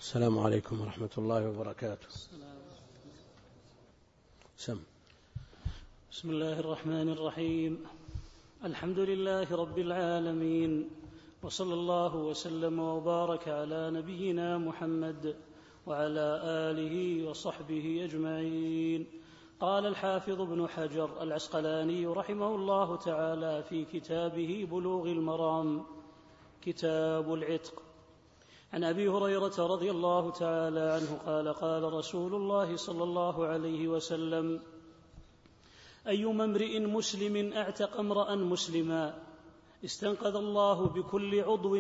السلام عليكم ورحمة الله وبركاته. بسم الله الرحمن الرحيم. الحمد لله رب العالمين، وصلى الله وسلم وبارك على نبينا محمد وعلى آله وصحبه أجمعين. قال الحافظ ابن حجر العسقلاني رحمه الله تعالى في كتابه بلوغ المرام كتاب العتق عن أبي هريرة رضي الله تعالى عنه قال قال رسول الله صلى الله عليه وسلم: أيما امرئ مسلم اعتق امرأ مسلما استنقذ الله بكل عضوا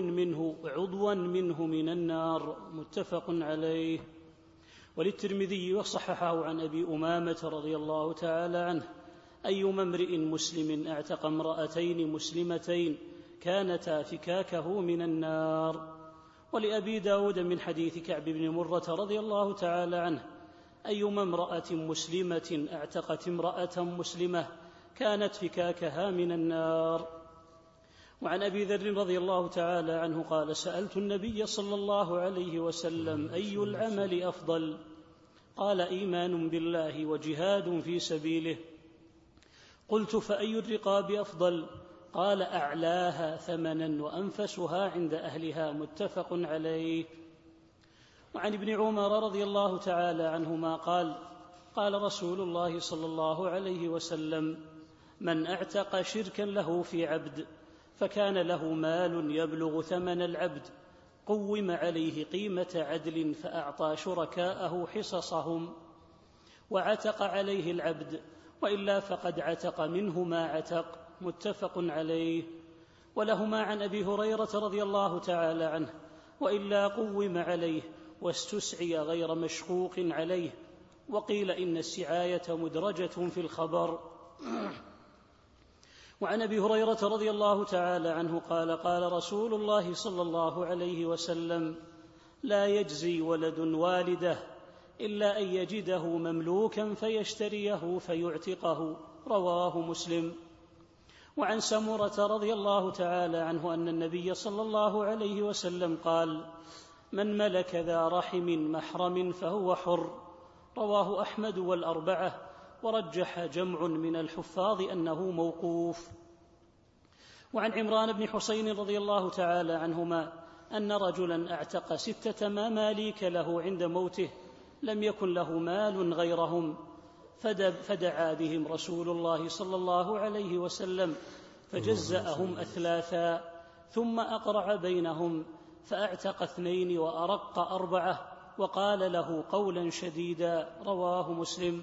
منه من النار. متفق عليه. وللترمذي وصححه عن أبي أمامة رضي الله تعالى عنه: أيما امرئ مسلم اعتق امرأتين مسلمتين كانتا فكاكه من النار. ولأبي داود من حديث كعب بن مرة رضي الله تعالى عنه: أيما امرأة مسلمة اعتقت امرأة مسلمة كانت فكاكها من النار. وعن أبي ذر رضي الله تعالى عنه قال: سألت النبي صلى الله عليه وسلم: أي العمل أفضل؟ قال: إيمان بالله وجهاد في سبيله. قلت: فأي الرقاب أفضل؟ قال: أعلاها ثمنا وأنفسها عند أهلها. متفق عليه. وعن ابن عمر رضي الله تعالى عنهما قال: قال رسول الله صلى الله عليه وسلم: من اعتق شركا له في عبد فكان له مال يبلغ ثمن العبد قوم عليه قيمة عدل فأعطى شركاءه حصصهم وعتق عليه العبد، وإلا فقد عتق منه ما عتق. متفق عليه. ولهما عن أبي هريرة رضي الله تعالى عنه: وإلا قوم عليه واستسعي غير مشقوق عليه. وقيل إن السعاية مدرجة في الخبر. وعن أبي هريرة رضي الله تعالى عنه قال: قال رسول الله صلى الله عليه وسلم: لا يجزي ولد والده إلا أن يجده مملوكا فيشتريه فيعتقه. رواه مسلم. وعن سمرة رضي الله تعالى عنه أن النبي صلى الله عليه وسلم قال: من ملك ذا رحم محرم فهو حر. رواه أحمد والأربعة، ورجح جمع من الحفاظ أنه موقوف. وعن عمران بن حسين رضي الله تعالى عنهما أن رجلا اعتق 6 مماليك له عند موته لم يكن له مال غيرهم، فدعا بهم رسول الله صلى الله عليه وسلم فجزأهم أثلاثا، ثم أقرع بينهم فأعتق 2 وأرق 4 وقال له قولا شديدا. رواه مسلم.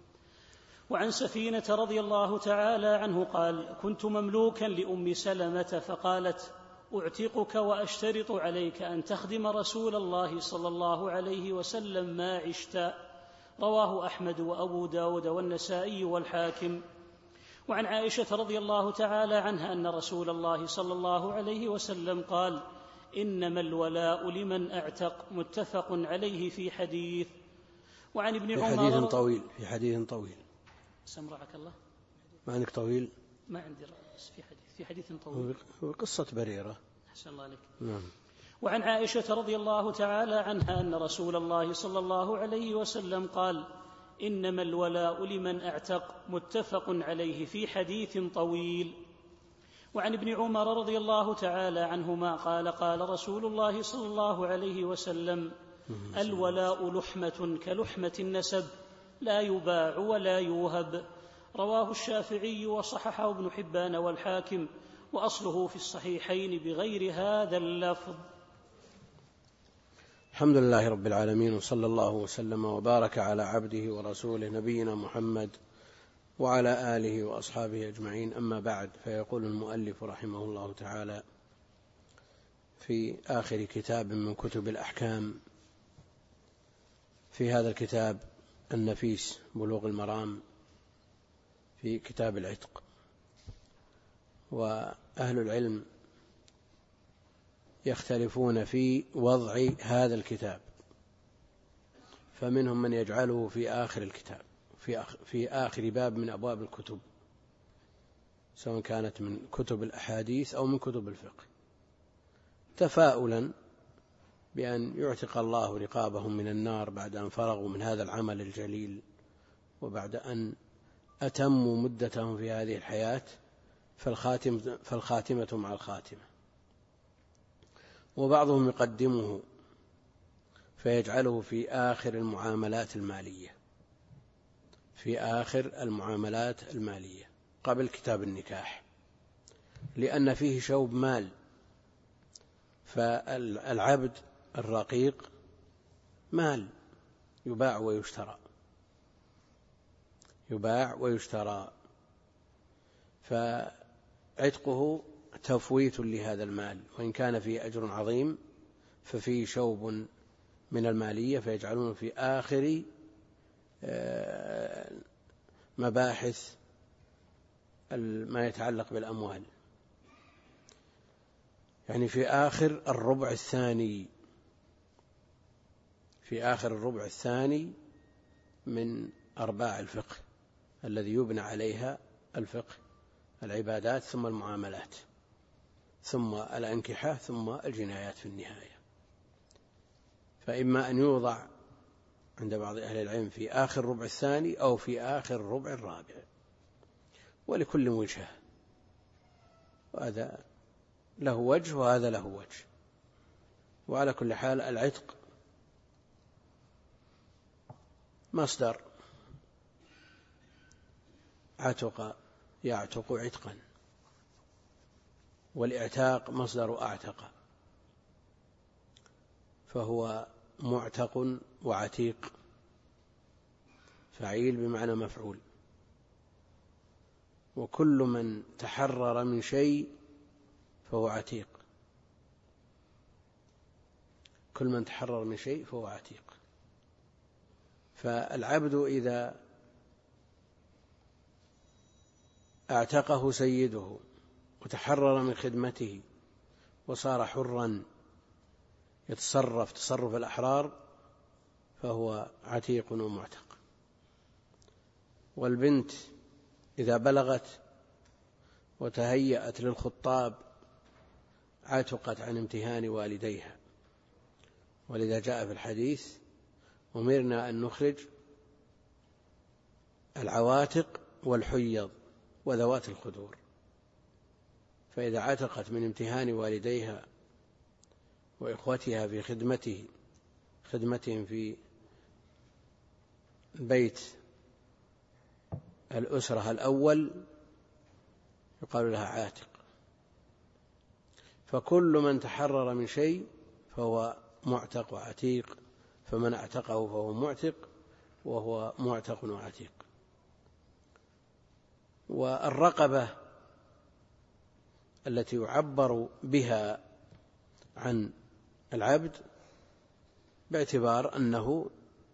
وعن سفينة رضي الله تعالى عنه قال: كنت مملوكا لأم سلمة فقالت: أعتقك وأشترط عليك أن تخدم رسول الله صلى الله عليه وسلم ما عشت. رواه أحمد وأبو داود والنسائي والحاكم. وعن عائشة رضي الله تعالى عنها أن رسول الله صلى الله عليه وسلم قال: إنما الولاء لمن أعتق. متفق عليه في حديث. وعن ابن عمر في حديث طويل سمرعك الله. ما عندك طويل؟ ما عندي رأس في حديث طويل. هو قصة بريرة. أحسن الله عليك. نعم. وعن عائشة رضي الله تعالى عنها أن رسول الله صلى الله عليه وسلم قال: إنما الولاء لمن أعتق. متفق عليه في حديث طويل. وعن ابن عمر رضي الله تعالى عنهما قال: قال رسول الله صلى الله عليه وسلم: الولاء لحمة كلحمة النسب لا يباع ولا يوهب. رواه الشافعي وصححه ابن حبان والحاكم، وأصله في الصحيحين بغير هذا اللفظ. الحمد لله رب العالمين، وصلى الله وسلم وبارك على عبده ورسوله نبينا محمد وعلى آله وأصحابه أجمعين. أما بعد، فيقول المؤلف رحمه الله تعالى في آخر كتاب من كتب الأحكام في هذا الكتاب النفيس بلوغ المرام في كتاب العتق: وأهل العلم يختلفون في وضع هذا الكتاب، فمنهم من يجعله في آخر الكتاب في آخر باب من أبواب الكتب، سواء كانت من كتب الأحاديث أو من كتب الفقه، تفاؤلا بأن يعتق الله رقابهم من النار بعد أن فرغوا من هذا العمل الجليل، وبعد أن أتموا مدتهم في هذه الحياة، فالخاتمة مع الخاتمة. وبعضهم يقدمه فيجعله في آخر المعاملات المالية، في آخر المعاملات المالية قبل كتاب النكاح، لأن فيه شوب مال. فالعبد الرقيق مال يباع ويشترى، يباع ويشترى، فعتقه تفويت لهذا المال، وإن كان فيه أجر عظيم ففيه شوب من المالية، فيجعلونه في آخر مباحث ما يتعلق بالأموال، يعني في آخر الربع الثاني، في آخر الربع الثاني من أرباع الفقه الذي يبنى عليها الفقه، العبادات ثم المعاملات ثم الأنكحة ثم الجنايات في النهاية. فإما أن يوضع عند بعض أهل العلم في آخر الربع الثاني أو في آخر الربع الرابع، ولكل وجهة، وهذا له وجه وهذا له وجه. وعلى كل حال العتق مصدر عتق يعتق عتقا، والاعتاق مصدر أعتق، فهو معتق وعتيق، فعيل بمعنى مفعول. وكل من تحرر من شيء فهو عتيق، كل من تحرر من شيء فهو عتيق. فالعبد إذا اعتقه سيده وتحرر من خدمته وصار حرا يتصرف تصرف الأحرار فهو عتيق ومعتق. والبنت إذا بلغت وتهيأت للخطاب عتقت عن امتهان والديها، ولذا جاء في الحديث: أمرنا أن نخرج العواتق والحيض وذوات الخدور. فإذا عتقت من امتهان والديها وإخوتها في خدمتهم في بيت الأسرة الأول يقال لها عاتق. فكل من تحرر من شيء فهو معتق وعتيق، فمن اعتقه فهو معتق، وهو معتق وعتيق. والرقبة التي يعبر بها عن العبد باعتبار أنه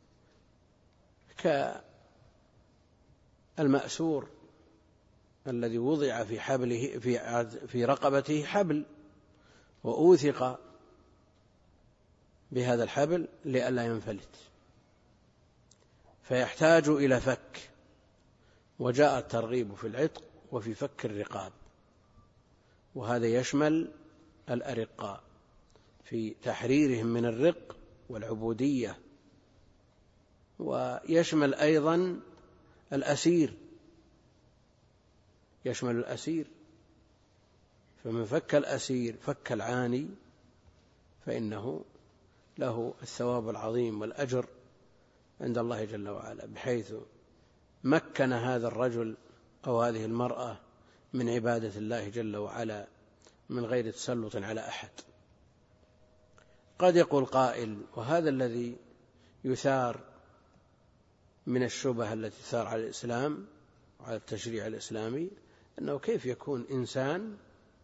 كالمأسور الذي وضع في حبله في رقبته حبل وأوثق بهذا الحبل لئلا ينفلت، فيحتاج إلى فك. وجاء الترغيب في العتق وفي فك الرقاب، وهذا يشمل الأرقاء في تحريرهم من الرق والعبودية، ويشمل أيضا الأسير، يشمل الأسير. فمن فك الأسير فك العاني فإنه له الثواب العظيم والأجر عند الله جل وعلا، بحيث مكن هذا الرجل أو هذه المرأة من عبادة الله جل وعلا من غير تسلط على أحد. قد يقول قائل: وهذا الذي يثار من الشبهة التي تثار على الإسلام وعلى التشريع الإسلامي، أنه كيف يكون إنسان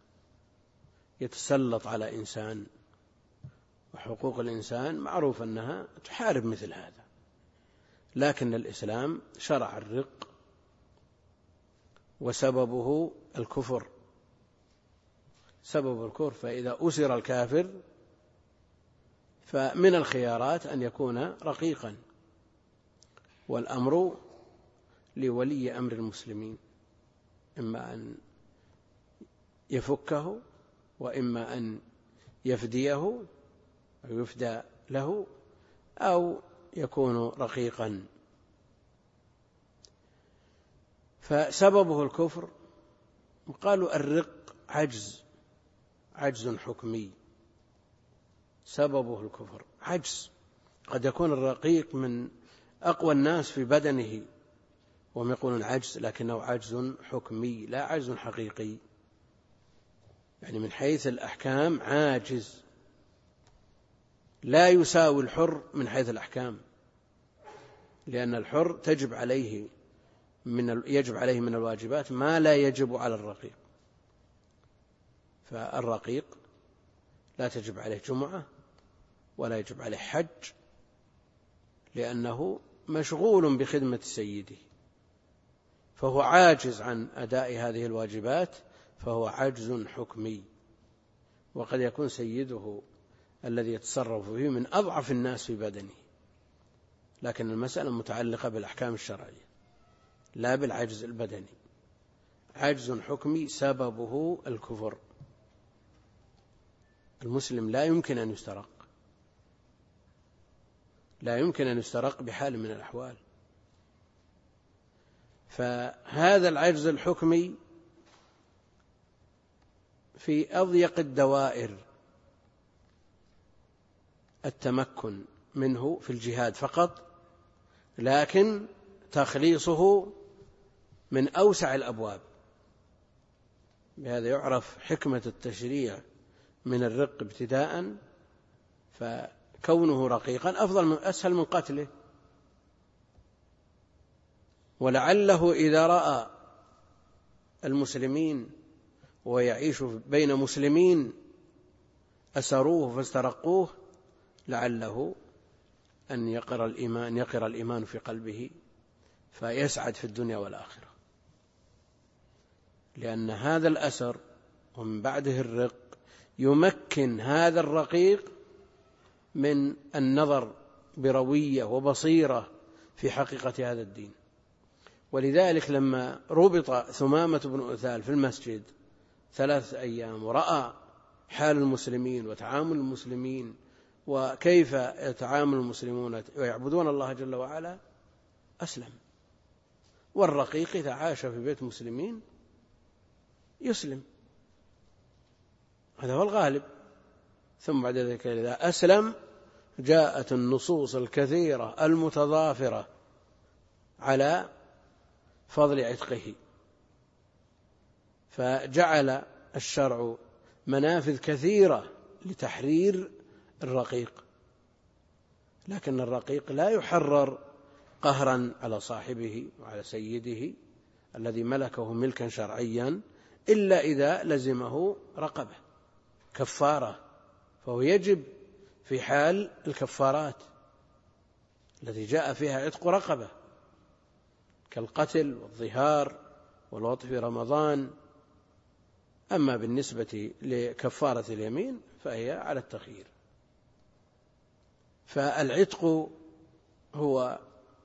يتسلط على إنسان، وحقوق الإنسان معروف أنها تحارب مثل هذا. لكن الإسلام شرع الرق وسببه الكفر، سبب الكفر. فإذا أسر الكافر فمن الخيارات أن يكون رقيقا، والأمر لولي أمر المسلمين، إما أن يفكه وإما أن يفديه أو يفدى له أو يكون رقيقا. فسببه الكفر. وقالوا الرق عجز حكمي، سببه الكفر عجز. قد يكون الرقيق من أقوى الناس في بدنه وهم يقولون عجز، لكنه عجز حكمي لا عجز حقيقي، يعني من حيث الأحكام عاجز، لا يساوي الحر من حيث الأحكام، لأن الحر يجب عليه من الواجبات ما لا يجب على الرقيق. فالرقيق لا تجب عليه جمعة ولا يجب عليه حج، لأنه مشغول بخدمة سيده، فهو عاجز عن أداء هذه الواجبات، فهو عجز حكمي. وقد يكون سيده الذي يتصرف فيه من أضعف الناس في بدنه، لكن المسألة متعلقة بالأحكام الشرعية لا بالعجز البدني. عجز حكمي سببه الكفر. المسلم لا يمكن أن يسترق، لا يمكن أن يسترق بحال من الأحوال. فهذا العجز الحكمي في أضيق الدوائر التمكن منه في الجهاد فقط، لكن تخليصه من أوسع الأبواب. بهذا يعرف حكمة التشريع من الرق ابتداء، فكونه رقيقا أسهل من قتله. ولعله إذا رأى المسلمين ويعيش بين مسلمين أسروه فاسترقوه، لعله أن يقر الإيمان في قلبه فيسعد في الدنيا والآخرة، لأن هذا الأسر ومن بعده الرق يمكن هذا الرقيق من النظر بروية وبصيرة في حقيقة هذا الدين. ولذلك لما ربط ثمامة بن أثال في المسجد 3 أيام ورأى حال المسلمين وتعامل المسلمين وكيف يتعامل المسلمون ويعبدون الله جل وعلا، أسلم. والرقيق إذا عاش في بيت مسلمين يسلم، هذا هو الغالب. ثم بعد ذلك إذا أسلم جاءت النصوص الكثيرة المتضافرة على فضل عتقه، فجعل الشرع منافذ كثيرة لتحرير الرقيق. لكن الرقيق لا يحرر قهرا على صاحبه وعلى سيده الذي ملكه ملكا شرعيا، إلا إذا لزمه رقبة كفارة، فهو يجب في حال الكفارات التي جاء فيها عتق رقبة كالقتل والظهار والوطء في رمضان. أما بالنسبة لكفارة اليمين فهي على التخيير. فالعتق هو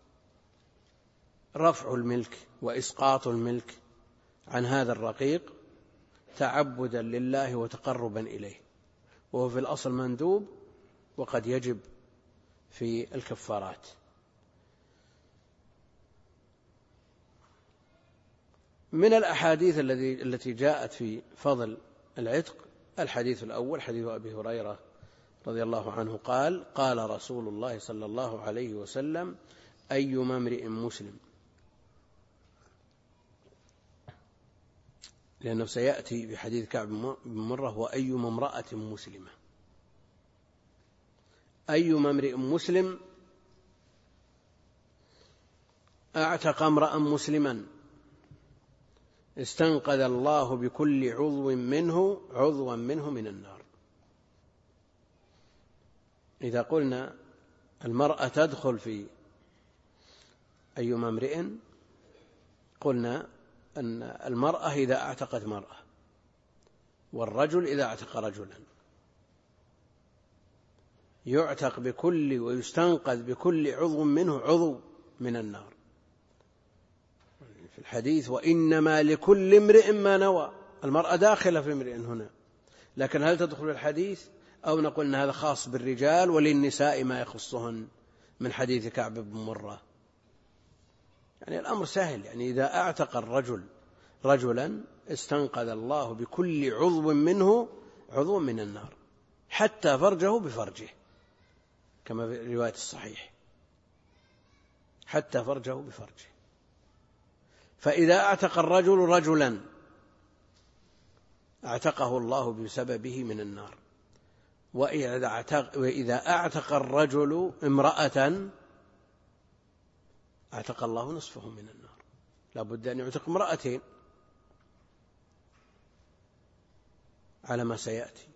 رفع الملك وإسقاط الملك عن هذا الرقيق تعبدا لله وتقربا إليه، وهو في الأصل مندوب وقد يجب في الكفارات. من الأحاديث التي جاءت في فضل العتق الحديث الأول حديث أبي هريرة رضي الله عنه قال: قال رسول الله صلى الله عليه وسلم: أيما امرئ مسلم، لأنه سيأتي بحديث كعب بن مرة وأيما امرأة مسلمة. أيما امرئ مسلم أعتق امرأ مسلما استنقذ الله بكل عضوا منه من النار. إذا قلنا المرأة تدخل في أيما امرئ، قلنا أن المرأة إذا اعتقت مرأة، والرجل إذا اعتق رجلا، يعتق بكل ويستنقذ بكل عضو منه عضو من النار. في الحديث: وإنما لكل امرئ ما نوى. المرأة داخلة في امرئ هنا، لكن هل تدخل الحديث؟ أو نقول أن هذا خاص بالرجال وللنساء ما يخصهن من حديث كعب بن مرة. يعني الأمر سهل، يعني إذا أعتق الرجل رجلا استنقذ الله بكل عضو منه عضو من النار حتى فرجه بفرجه، كما في رواية الصحيح، حتى فرجه بفرجه. فإذا أعتق الرجل رجلا اعتقه الله بسببه من النار، وإذا أعتق الرجل امرأة اعتق الله نصفه من النار. لا بد أن يعتق امرأتين على ما سيأتي.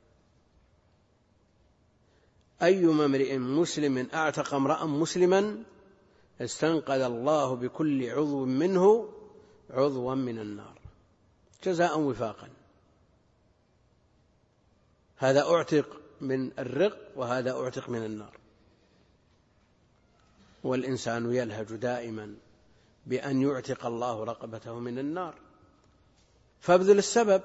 أيما امرئ مسلم أعتق امرأ مسلما استنقذ الله بكل عضو منه عضوا من النار جزاء وفاقا. هذا أعتق من الرق وهذا أعتق من النار. والإنسان يلهج دائما بأن يعتق الله رقبته من النار، فابذل السبب.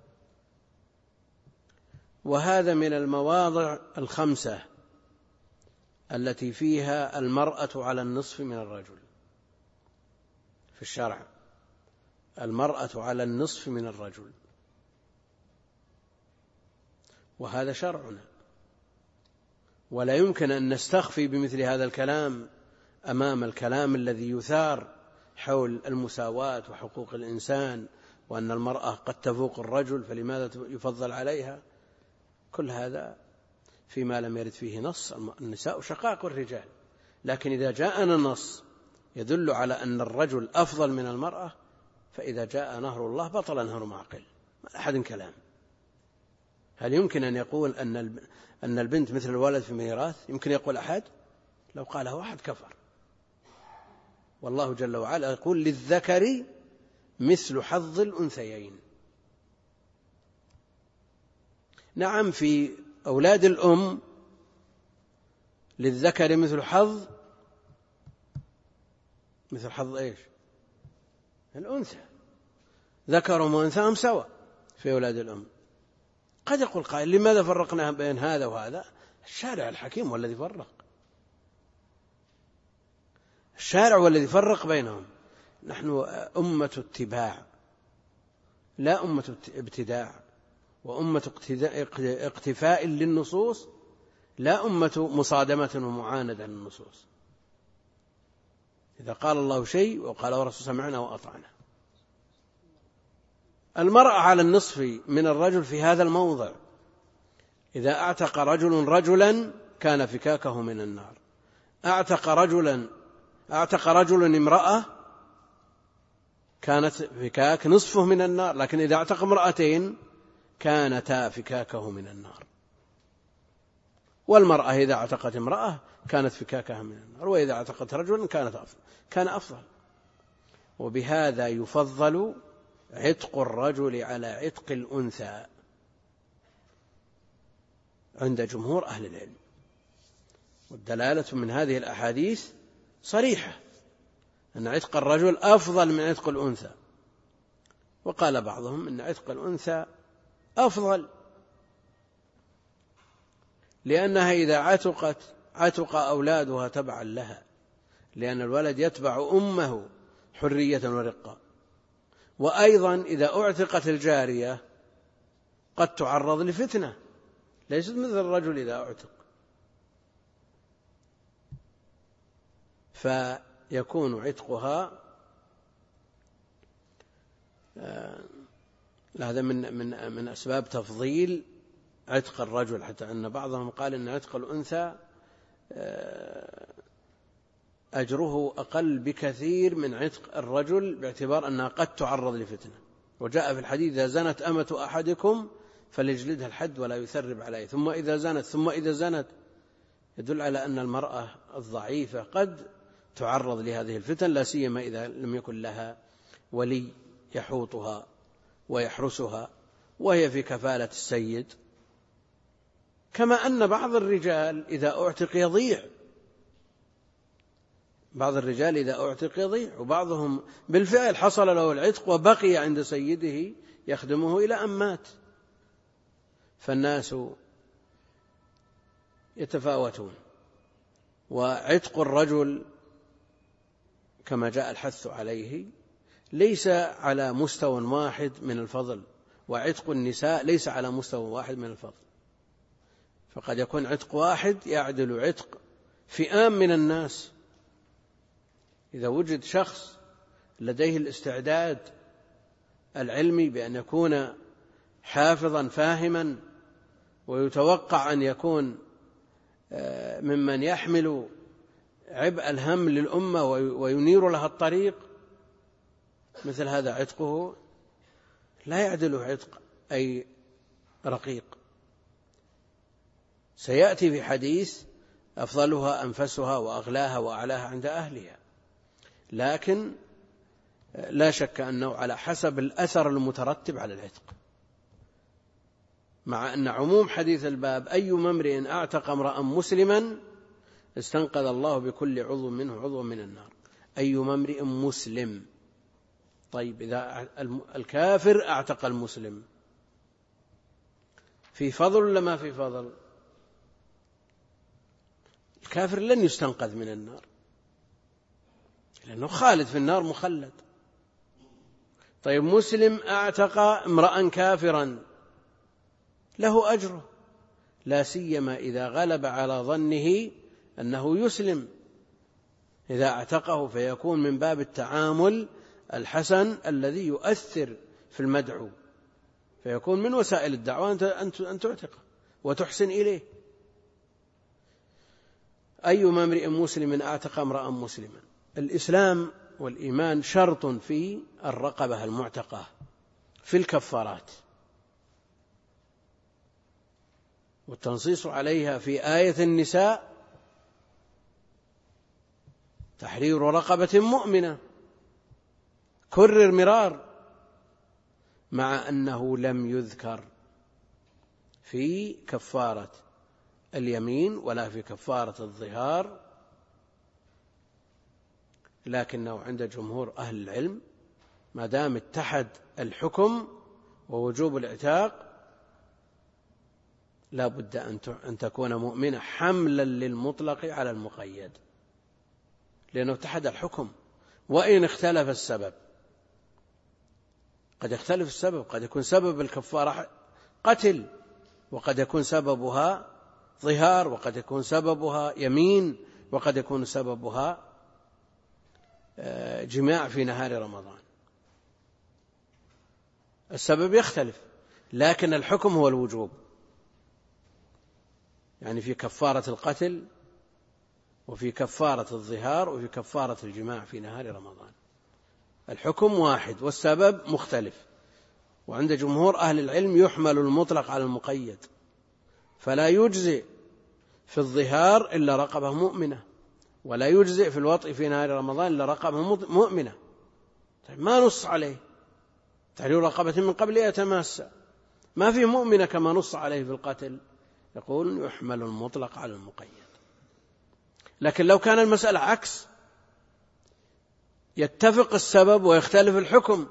وهذا من المواضع الخمسة التي فيها المرأة على النصف من الرجل في الشرع. المرأة على النصف من الرجل، وهذا شرعنا، ولا يمكن أن نستخفي بمثل هذا الكلام أمام الكلام الذي يثار حول المساواة وحقوق الإنسان، وأن المرأة قد تفوق الرجل فلماذا يفضل عليها. كل هذا فيما لم يرد فيه نص. النساء شقائق الرجال، لكن إذا جاءنا نص يدل على أن الرجل أفضل من المرأة، فإذا جاء نهر الله بطل نهر معقل، ما أحد كلام. هل يمكن أن يقول أن البنت مثل الولد في الميراث؟ يمكن يقول أحد؟ لو قاله أحد كفر. والله جل وعلا يقول للذكر مثل حظ الأنثيين. نعم، في أولاد الأم للذكر مثل حظ إيش؟ الأنثى. ذكرهم وأنثاهم سواء في أولاد الأم. قد يقول قائل لماذا فرقنا بين هذا وهذا؟ الشارع الحكيم هو الذي فرق، الشارع هو الذي فرق بينهم. نحن أمة اتباع لا أمة ابتداع، وأمة اقتفاء للنصوص لا أمة مصادمة ومعاندة للنصوص. إذا قال الله شيء وقال ورسول سمعنا وأطعنا. المرأة على النصف من الرجل في هذا الموضع. إذا أعتق رجل رجلا كان فكاكه من النار. أعتق رجل امرأة كانت فكاك نصفه من النار، لكن إذا أعتق امرأتين كانتا فكاكه من النار. والمرأة إذا اعتقت امرأة كانت فكاكها من النار، وإذا اعتقت رجلا كان أفضل. وبهذا يفضل عتق الرجل على عتق الأنثى عند جمهور أهل العلم. والدلالة من هذه الأحاديث صريحة أن عتق الرجل أفضل من عتق الأنثى. وقال بعضهم أن عتق الأنثى أفضل، لأنها إذا عتق أولادها تبعا لها، لأن الولد يتبع أمه حرية ورقة. وأيضا إذا أعتقت الجارية قد تعرض لفتنة، ليست مثل الرجل إذا أعتق، فيكون عتقها هذا من أسباب تفضيل عتق الرجل، حتى أن بعضهم قال إن عتق الأنثى أجره أقل بكثير من عتق الرجل، باعتبار أنها قد تعرض لفتنة. وجاء في الحديث إذا زنت أمة أحدكم فليجلدها الحد ولا يثرب عليه، ثم إذا زنت يدل على أن المرأة الضعيفة قد تعرض لهذه الفتن، لا سيما إذا لم يكن لها ولي يحوطها ويحرسها وهي في كفالة السيد. كما أن بعض الرجال إذا أعتق يضيع، وبعضهم بالفعل حصل له العتق وبقي عند سيده يخدمه إلى أن مات. فالناس يتفاوتون. وعتق الرجل كما جاء الحث عليه ليس على مستوى واحد من الفضل، وعتق النساء ليس على مستوى واحد من الفضل، فقد يكون عتق واحد يعدل عتق فئام من الناس. إذا وجد شخص لديه الاستعداد العلمي بأن يكون حافظا فاهما، ويتوقع أن يكون ممن يحمل عبء الهم للأمة وينير لها الطريق، مثل هذا عتقه لا يعدل عتق أي رقيق. سيأتي في حديث أفضلها أنفسها وأغلاها وأعلاها عند أهلها، لكن لا شك أنه على حسب الأثر المترتب على العتق، مع أن عموم حديث الباب أي امرئ أعتق امرأ مسلما استنقذ الله بكل عضو منه عضو من النار. أي امرئ مسلم. طيب إذا الكافر أعتق المسلم في فضل ولا ما في فضل؟ الكافر لن يستنقذ من النار لأنه خالد في النار مخلد. طيب مسلم أعتق امرأ كافرا له أجره، لا سيما إذا غلب على ظنه أنه يسلم، إذا اعتقه فيكون من باب التعامل الحسن الذي يؤثر في المدعو، فيكون من وسائل الدعوة أن تعتقه وتحسن إليه. أي امرئ مسلم أعتق امرأ مسلما. الإسلام والإيمان شرط في الرقبة المعتقة في الكفارات، والتنصيص عليها في آية النساء تحرير رقبة مؤمنة، كرر مرار، مع أنه لم يذكر في كفارة اليمين ولا في كفارة الظهار، لكنه عند جمهور أهل العلم ما دام اتحد الحكم ووجوب العتاق لا بد أن تكون مؤمنة حملا للمطلق على المقيد، لأنه اتحد الحكم. وإن اختلف السبب، قد يختلف السبب، قد يكون سبب الكفارة قتل، وقد يكون سببها ظهار، وقد يكون سببها يمين، وقد يكون سببها جماع في نهار رمضان. السبب يختلف، لكن الحكم هو الوجوب، يعني في كفارة القتل وفي كفارة الظهار وفي كفارة الجماع في نهار رمضان الحكم واحد والسبب مختلف. وعند جمهور أهل العلم يحمل المطلق على المقيد، فلا يجزئ في الظهار إلا رقبة مؤمنة، ولا يجزئ في الوطء في نهار رمضان إلا رقبة مؤمنة. طيب ما نص عليه تحرير رقبة من قبل يتماسى، ما في مؤمنة كما نص عليه في القتل، يقول يحمل المطلق على المقيد. لكن لو كان المسألة عكس، يتفق السبب ويختلف الحكم،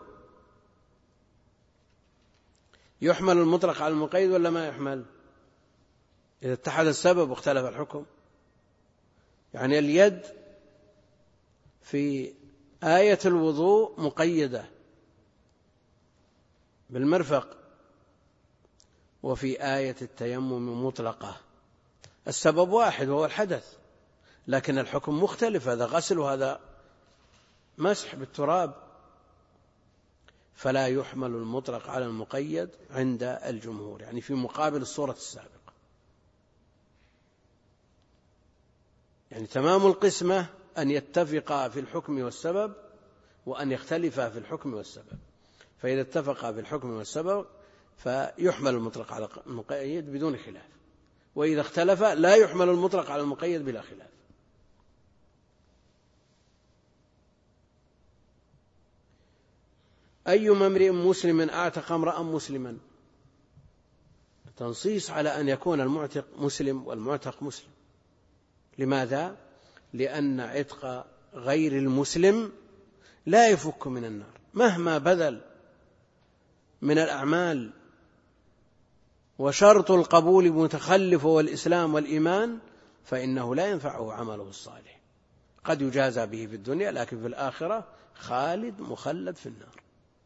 يحمل المطلق على المقيد ولا ما يحمل؟ إذا اتحد السبب واختلف الحكم. يعني اليد في آية الوضوء مقيدة بالمرفق، وفي آية التيمم مطلقة، السبب واحد وهو الحدث، لكن الحكم مختلف، هذا غسل وهذا مسح بالتراب، فلا يحمل المطلق على المقيد عند الجمهور، يعني في مقابل الصورة السابقة. يعني تمام القسمة أن يتفقا في الحكم والسبب، وأن يختلفا في الحكم والسبب. فإذا اتفقا في الحكم والسبب فيحمل المطلق على المقيد بدون خلاف، وإذا اختلف لا يحمل المطلق على المقيد بلا خلاف. أي امرئ مسلم أعتق امرأ مسلما، تنصيص على أن يكون المعتق مسلم والمعتق مسلم. لماذا؟ لأن عتق غير المسلم لا يفك من النار مهما بذل من الأعمال وشرط القبول متخلف والإسلام والإيمان، فإنه لا ينفعه عمله الصالح. قد يجازى به في الدنيا، لكن في الآخرة خالد مخلد في النار.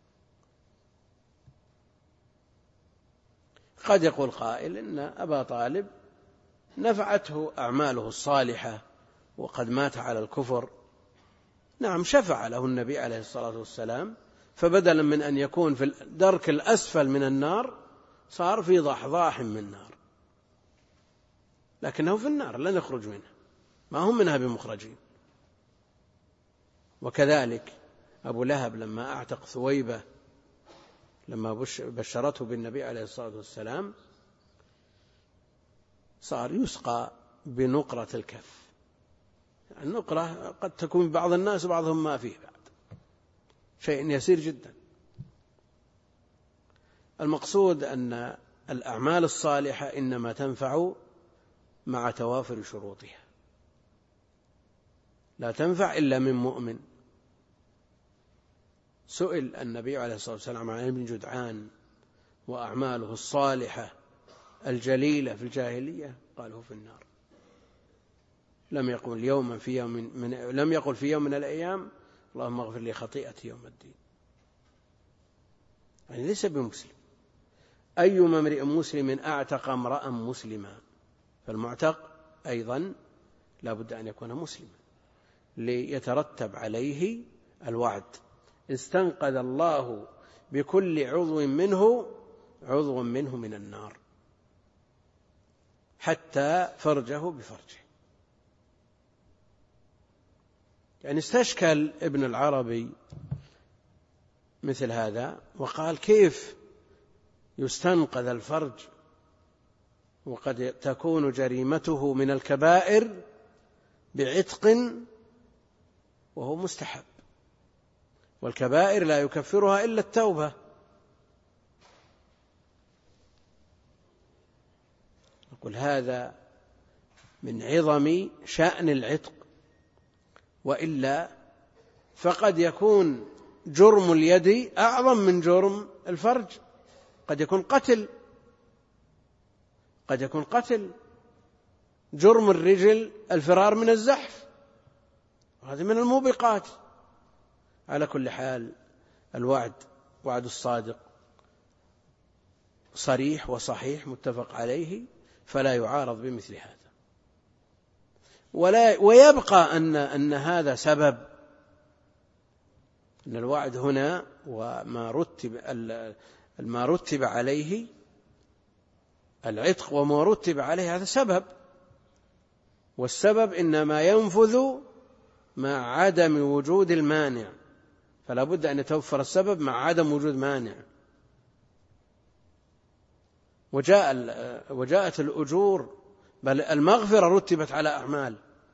قد يقول قائل إن أبا طالب نفعته أعماله الصالحة وقد مات على الكفر. نعم، شفع له النبي عليه الصلاة والسلام، فبدلا من أن يكون في الدرك الأسفل من النار صار في ضحضاح من النار، لكنه في النار لن يخرج منها، ما هم منها بمخرجين. وكذلك أبو لهب لما أعتق ثويبة، لما بشرته بالنبي عليه الصلاة والسلام، صار يسقى بنقرة الكف. النقرة قد تكون بعض الناس وبعضهم ما فيه بعد، شيء يسير جدا. المقصود أن الأعمال الصالحة إنما تنفع مع توافر شروطها، لا تنفع إلا من مؤمن. سئل النبي عليه الصلاة والسلام عن ابن جدعان وأعماله الصالحة الجليلة في الجاهلية، قال هو في النار. لم يقل في يوم من الأيام اللهم اغفر لي خطيئتي يوم الدين، يعني ليس بمسلم. أيما امرئ مسلم أعتق امرأ مسلما، فالمعتق أيضا لا بد أن يكون مسلما ليترتب عليه الوعد. استنقذ الله بكل عضو منه من النار، حتى فرجه بفرجه. يعني استشكل ابن العربي مثل هذا وقال: كيف يستنقذ الفرج وقد تكون جريمته من الكبائر بعتق وهو مستحب، والكبائر لا يكفرها إلا التوبة. نقول هذا من عظم شأن العتق، وإلا فقد يكون جرم اليد أعظم من جرم الفرج. قد يكون قتل، جرم الرجل الفرار من الزحف، وهذا من الموبقات. على كل حال وعد الصادق صريح وصحيح متفق عليه، فلا يعارض بمثل هذا. ويبقى أن هذا سبب، أن الوعد هنا وما رتب عليه العتق وما رتب عليه هذا سبب، والسبب إنما ينفذ مع عدم وجود المانع، فلا بد أن يتوفر السبب مع عدم وجود مانع. وجاءت الأجور، بل المغفرة رتبت على أعمال،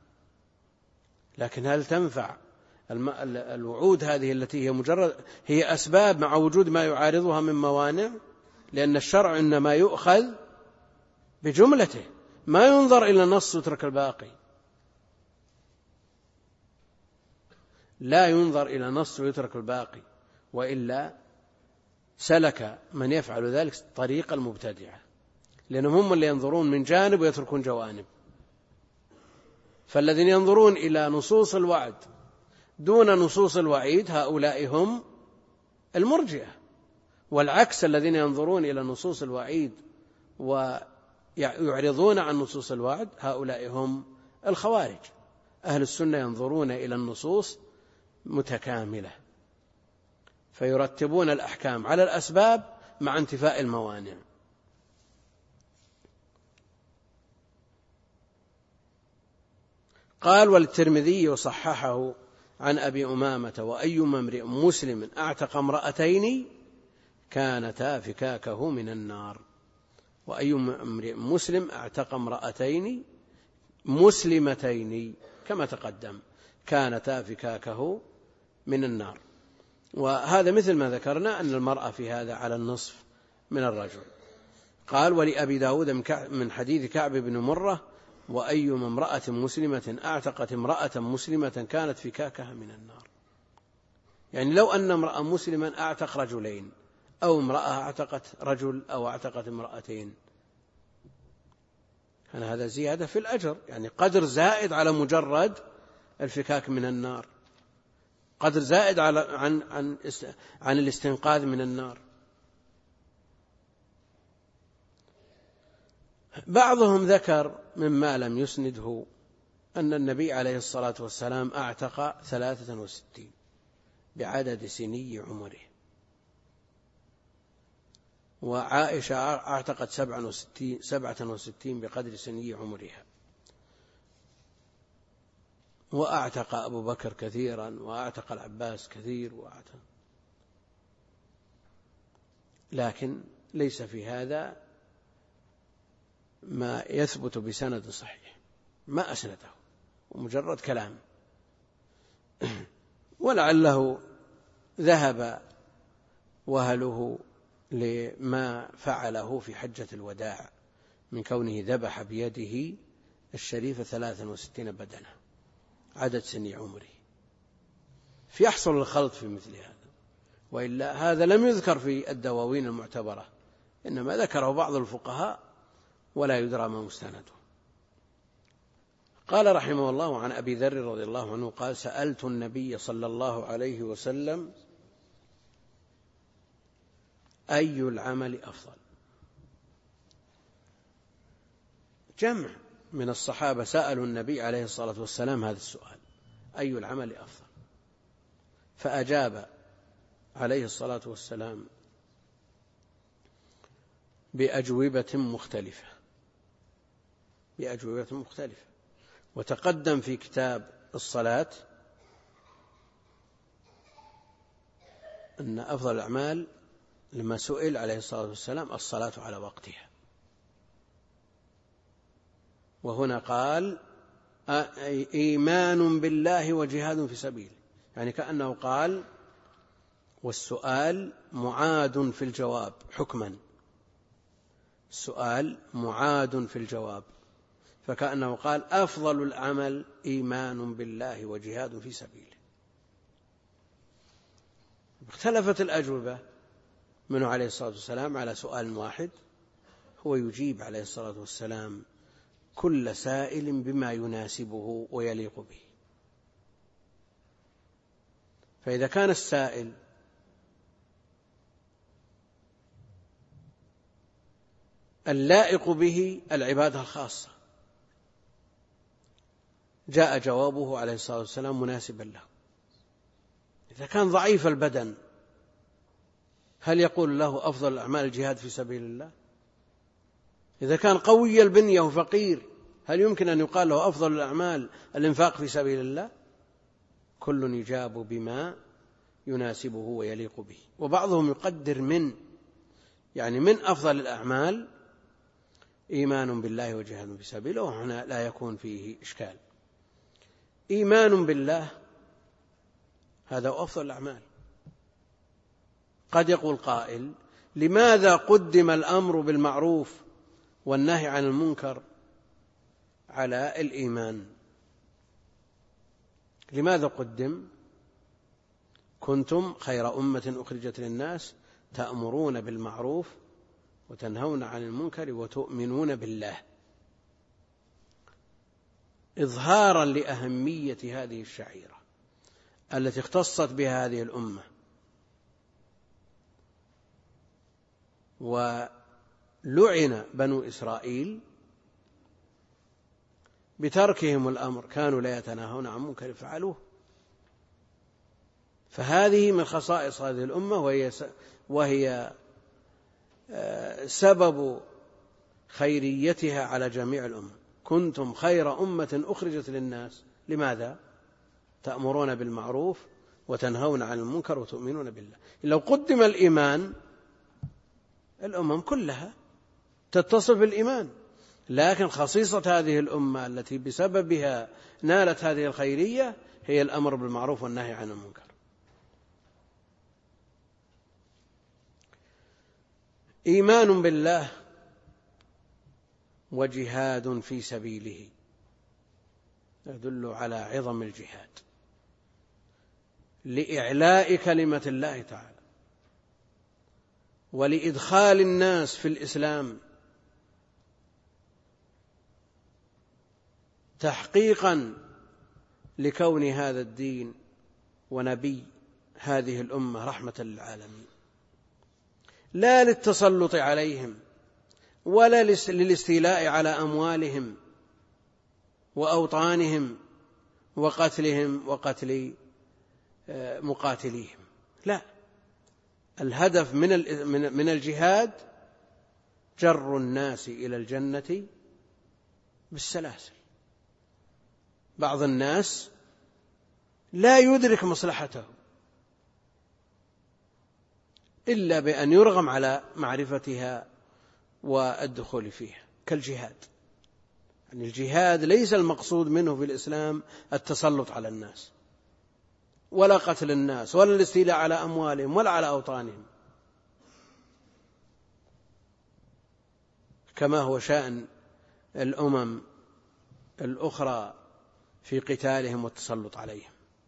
لكن هل تنفع الوعود هذه التي هي أسباب مع وجود ما يعارضها من موانع؟ لأن الشرع إنما يؤخذ بجملته، ما ينظر إلى النص ويترك الباقي. لا ينظر إلى نص ويترك الباقي، وإلا سلك من يفعل ذلك طريق المبتدعة، لأنهم هم اللي ينظرون من جانب ويتركون جوانب. فالذين ينظرون إلى نصوص الوعد دون نصوص الوعيد هؤلاء هم المرجئة، والعكس الذين ينظرون إلى نصوص الوعيد ويعرضون عن نصوص الوعد هؤلاء هم الخوارج. أهل السنة ينظرون إلى النصوص متكاملة، فيرتبون الأحكام على الأسباب مع انتفاء الموانع. قال: والترمذي وصححه عن أبي أمامة: وأيما امرئ مسلم أعتق امرأتين كانتا فكاكه من النار. وأيما امرئ مسلم أعتق امرأتين مسلمتين كما تقدم كانتا فكاكه من النار. وهذا مثل ما ذكرنا أن المرأة في هذا على النصف من الرجل. قال: ولأبي داود من حديث كعب بن مرة: وأيما امرأة مسلمة أعتقت امرأة مسلمة كانت فكاكها من النار. يعني لو أن امرأة مسلما أعتق رجلين، أو امرأة أعتقت رجل، أو أعتقت امرأتين، يعني هذا زيادة في الأجر، يعني قدر زائد على مجرد الفكاك من النار، قدر زائد عن الاستنقاذ من النار. بعضهم ذكر مما لم يسنده أن النبي عليه الصلاة والسلام أعتق 63 بعدد سني عمره، وعائشة أعتقت 67 بقدر سني عمرها، وأعتق أبو بكر كثيرا، وأعتق العباس كثير، لكن ليس في هذا ما يثبت بسند صحيح، ما أسنده ومجرد كلام، ولعله ذهب وهله لما فعله في حجة الوداع من كونه ذبح بيده الشريفة 63 بدنة عدد سني عمره، فيحصل الخلط في مثل هذا، وإلا هذا لم يذكر في الدواوين المعتبرة، إنما ذكره بعض الفقهاء ولا يدرى ما مستنده. قال رحمه الله عن أبي ذر رضي الله عنه قال: سألت النبي صلى الله عليه وسلم أي العمل أفضل. جمع من الصحابة سألوا النبي عليه الصلاة والسلام هذا السؤال: أي العمل أفضل؟ فأجاب عليه الصلاة والسلام بأجوبة مختلفة. وتقدم في كتاب الصلاة أن أفضل الأعمال لما سئل عليه الصلاة والسلام الصلاة على وقتها، وهنا قال إيمان بالله وجهاد في سبيله، يعني كأنه قال والسؤال معاد في الجواب حكما، السؤال معاد في الجواب، فكأنه قال أفضل العمل إيمان بالله وجهاد في سبيله. اختلفت الأجوبة منه عليه الصلاة والسلام على سؤال واحد، هو يجيب عليه الصلاة والسلام كل سائل بما يناسبه ويليق به. فإذا كان السائل اللائق به العبادة الخاصة جاء جوابه عليه الصلاة والسلام مناسبا له. إذا كان ضعيف البدن هل يقول له أفضل الأعمال الجهاد في سبيل الله؟ إذا كان قوي البنية وفقير هل يمكن أن يقال له أفضل الأعمال الإنفاق في سبيل الله؟ كل يجاب بما يناسبه ويليق به. وبعضهم يقدر من أفضل الأعمال إيمان بالله وجهاد في سبيله، وهنا لا يكون فيه إشكال. إيمان بالله هذا أفضل الأعمال. قد يقول قائل: لماذا قدم الأمر بالمعروف والنهي عن المنكر على الإيمان؟ لماذا قدم؟ كنتم خير أمة أخرجت للناس تأمرون بالمعروف وتنهون عن المنكر وتؤمنون بالله، إظهارا لأهمية هذه الشعيرة التي اختصت بها هذه الأمة. ولعن بنو إسرائيل بتركهم الأمر، كانوا لا يتناهون عن منكر فعلوه. فهذه من خصائص هذه الأمة، وهي سبب خيريتها على جميع الأمم. كنتم خير أمة أخرجت للناس. لماذا؟ تأمرون بالمعروف وتنهون عن المنكر وتؤمنون بالله. لو قدم الإيمان الأمم كلها تتصف بالإيمان، لكن خصيصة هذه الأمة التي بسببها نالت هذه الخيرية هي الأمر بالمعروف والنهي عن المنكر. إيمان بالله وجهاد في سبيله يدل على عظم الجهاد لإعلاء كلمة الله تعالى ولإدخال الناس في الإسلام تحقيقا لكون هذا الدين ونبي هذه الأمة رحمة للعالمين، لا للتسلط عليهم ولا للاستيلاء على أموالهم وأوطانهم وقتلهم وقتل مقاتليهم. لا، الهدف من الجهاد جر الناس إلى الجنة بالسلاسل. بعض الناس لا يدرك مصلحته إلا بأن يرغم على معرفتها والدخول فيها، كالجهاد. يعني الجهاد ليس المقصود منه في الإسلام التسلط على الناس ولا قتل الناس ولا الاستيلاء على أموالهم ولا على أوطانهم، كما هو شأن الأمم الأخرى في قتالهم والتسلط عليهم.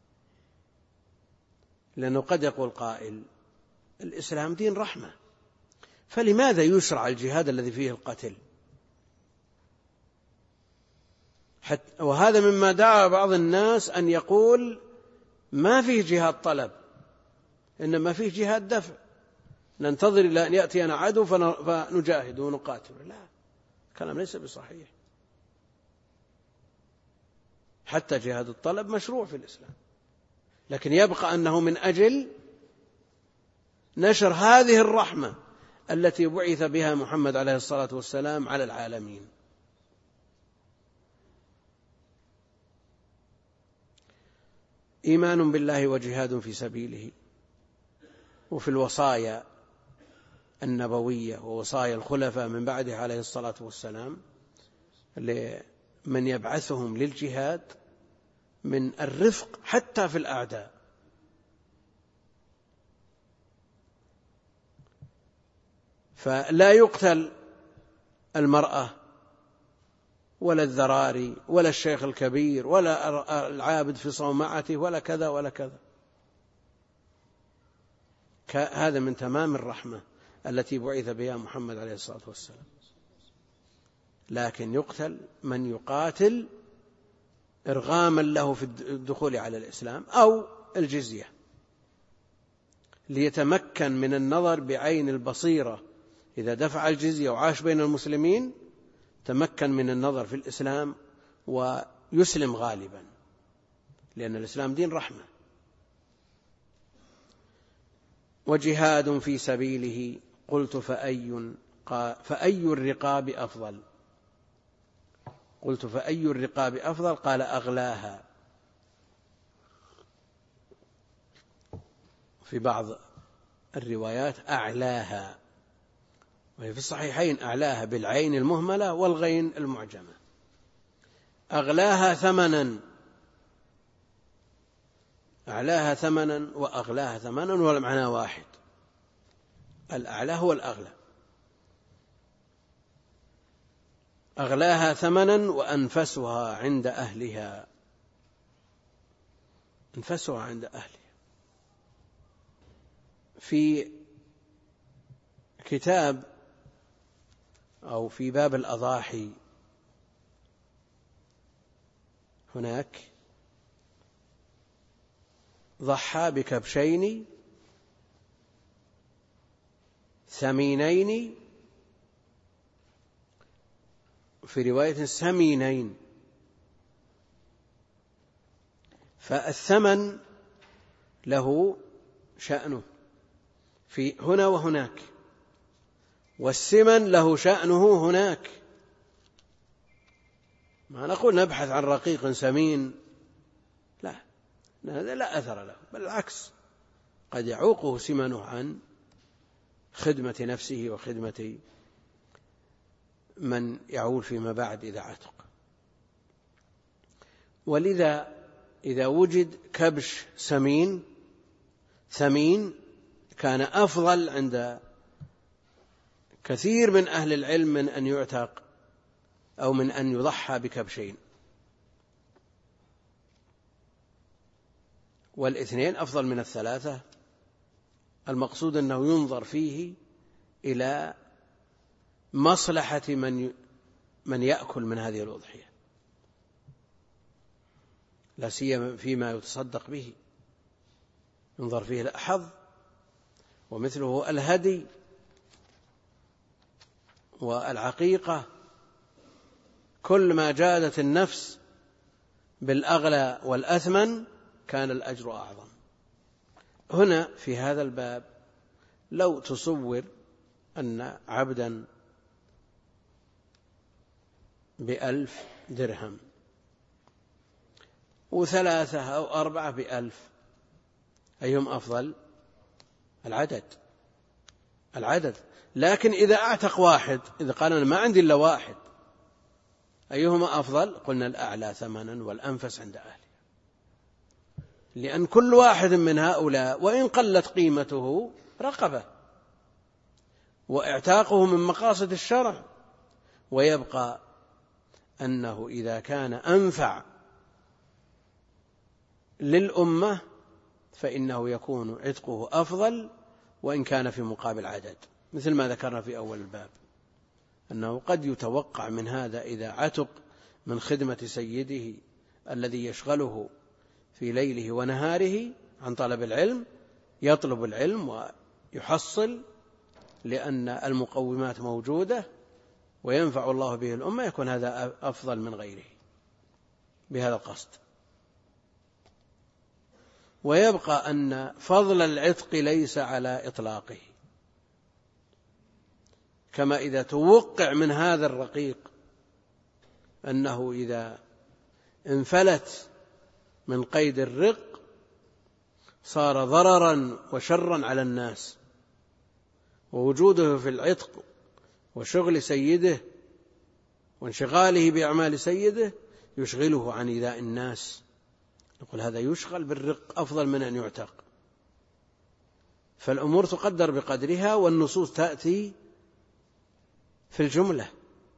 لأنه قد يقول قائل: الإسلام دين رحمة، فلماذا يشرع الجهاد الذي فيه القتل؟ وهذا مما دعا بعض الناس أن يقول: ما فيه جهاد طلب، إنما فيه جهاد دفع، ننتظر إلى أن يأتينا عدو فنجاهد ونقاتل. لا، كلام ليس بصحيح. حتى جهاد الطلب مشروع في الإسلام، لكن يبقى أنه من أجل نشر هذه الرحمة التي بعث بها محمد عليه الصلاة والسلام على العالمين. إيمان بالله وجهاد في سبيله. وفي الوصايا النبوية ووصايا الخلفاء من بعده عليه الصلاة والسلام لمن يبعثهم للجهاد من الرفق حتى في الأعداء. فلا يقتل المرأة ولا الذراري ولا الشيخ الكبير ولا العابد في صومعته ولا كذا ولا كذا. هذا من تمام الرحمة التي بعث بها محمد عليه الصلاة والسلام. لكن يقتل من يقاتل إرغاما له في الدخول على الإسلام أو الجزية، ليتمكن من النظر بعين البصيرة. إذا دفع الجزية وعاش بين المسلمين تمكن من النظر في الإسلام ويسلم غالبا، لأن الإسلام دين رحمة. وجهاد في سبيله. قلت فأي الرقاب أفضل؟ قلت فأي الرقاب أفضل؟ قال: أغلاها. في بعض الروايات أعلاها، وهي في الصحيحين أعلاها بالعين المهملة والغين المعجمة. أغلاها ثمنا، أعلاها ثمنا وأغلاها ثمنا، والمعنى واحد، الأعلى هو الأغلى. أغلاها ثمنا وأنفسها عند أهلها، أنفسها عند أهلها. في كتاب أو في باب الأضاحي هناك ضحى بكبشين ثمينين، في رواية سمينين. فالثمن له شأنه في هنا وهناك، والسمن له شأنه هناك. ما نقول نبحث عن رقيق سمين، لا، هذا لا أثر له، بل العكس، قد يعوقه سمنه عن خدمة نفسه وخدمة من يعول فيما بعد إذا عتق. ولذا إذا وجد كبش سمين ثمين كان أفضل عند كثير من أهل العلم من أن يعتق أو من أن يضحى بكبشين، والاثنين أفضل من الثلاثة. المقصود أنه ينظر فيه إلى مصلحة من يأكل من هذه الأضحية. لا سيما فيما يتصدق به، ينظر فيه الأحظ، ومثله الهدي والعقيقة. كل ما جادت النفس بالأغلى والأثمن كان الأجر أعظم. هنا في هذا الباب لو تصور أن عبدا ب1,000 درهم و3 أو 4 ب1,000، أيهم أفضل؟ العدد. لكن إذا أعتق واحد، إذا قال أنا ما عندي إلا واحد، أيهما أفضل؟ قلنا الأعلى ثمنا والأنفس عند أهله، لأن كل واحد من هؤلاء وإن قلت قيمته رقبة، واعتاقه من مقاصد الشرع. ويبقى أنه إذا كان أنفع للأمة فإنه يكون عتقه أفضل وإن كان في مقابل عدد، مثل ما ذكرنا في أول الباب، أنه قد يتوقع من هذا إذا عتق من خدمة سيده الذي يشغله في ليله ونهاره عن طلب العلم، يطلب العلم ويحصل لأن المقومات موجودة وينفع الله به الأمة، يكون هذا أفضل من غيره بهذا القصد. ويبقى أن فضل العتق ليس على إطلاقه، كما إذا توقع من هذا الرقيق أنه إذا انفلت من قيد الرق صار ضررا وشرا على الناس، ووجوده في العتق وشغل سيده وانشغاله بأعمال سيده يشغله عن إيذاء الناس، نقول هذا يشغل بالرق أفضل من أن يعتق. فالأمور تقدر بقدرها، والنصوص تأتي في الجملة.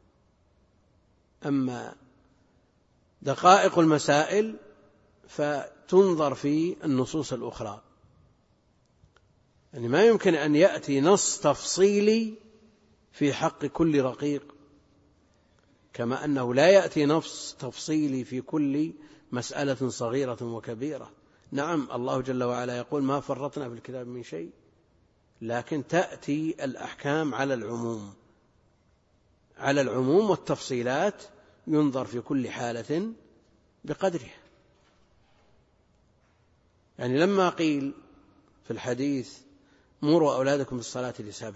أما دقائق المسائل فتنظر في النصوص الأخرى، يعني ما يمكن أن يأتي نص تفصيلي في حق كل رقيق، كما أنه لا يأتي نص تفصيلي في كل مسألة صغيرة وكبيرة. نعم، الله جل وعلا يقول ما فرطنا في الكتاب من شيء، لكن تأتي الأحكام على العموم، والتفصيلات ينظر في كل حالة بقدرها. يعني لما قيل في الحديث مروا أولادكم بالصلاة ل7،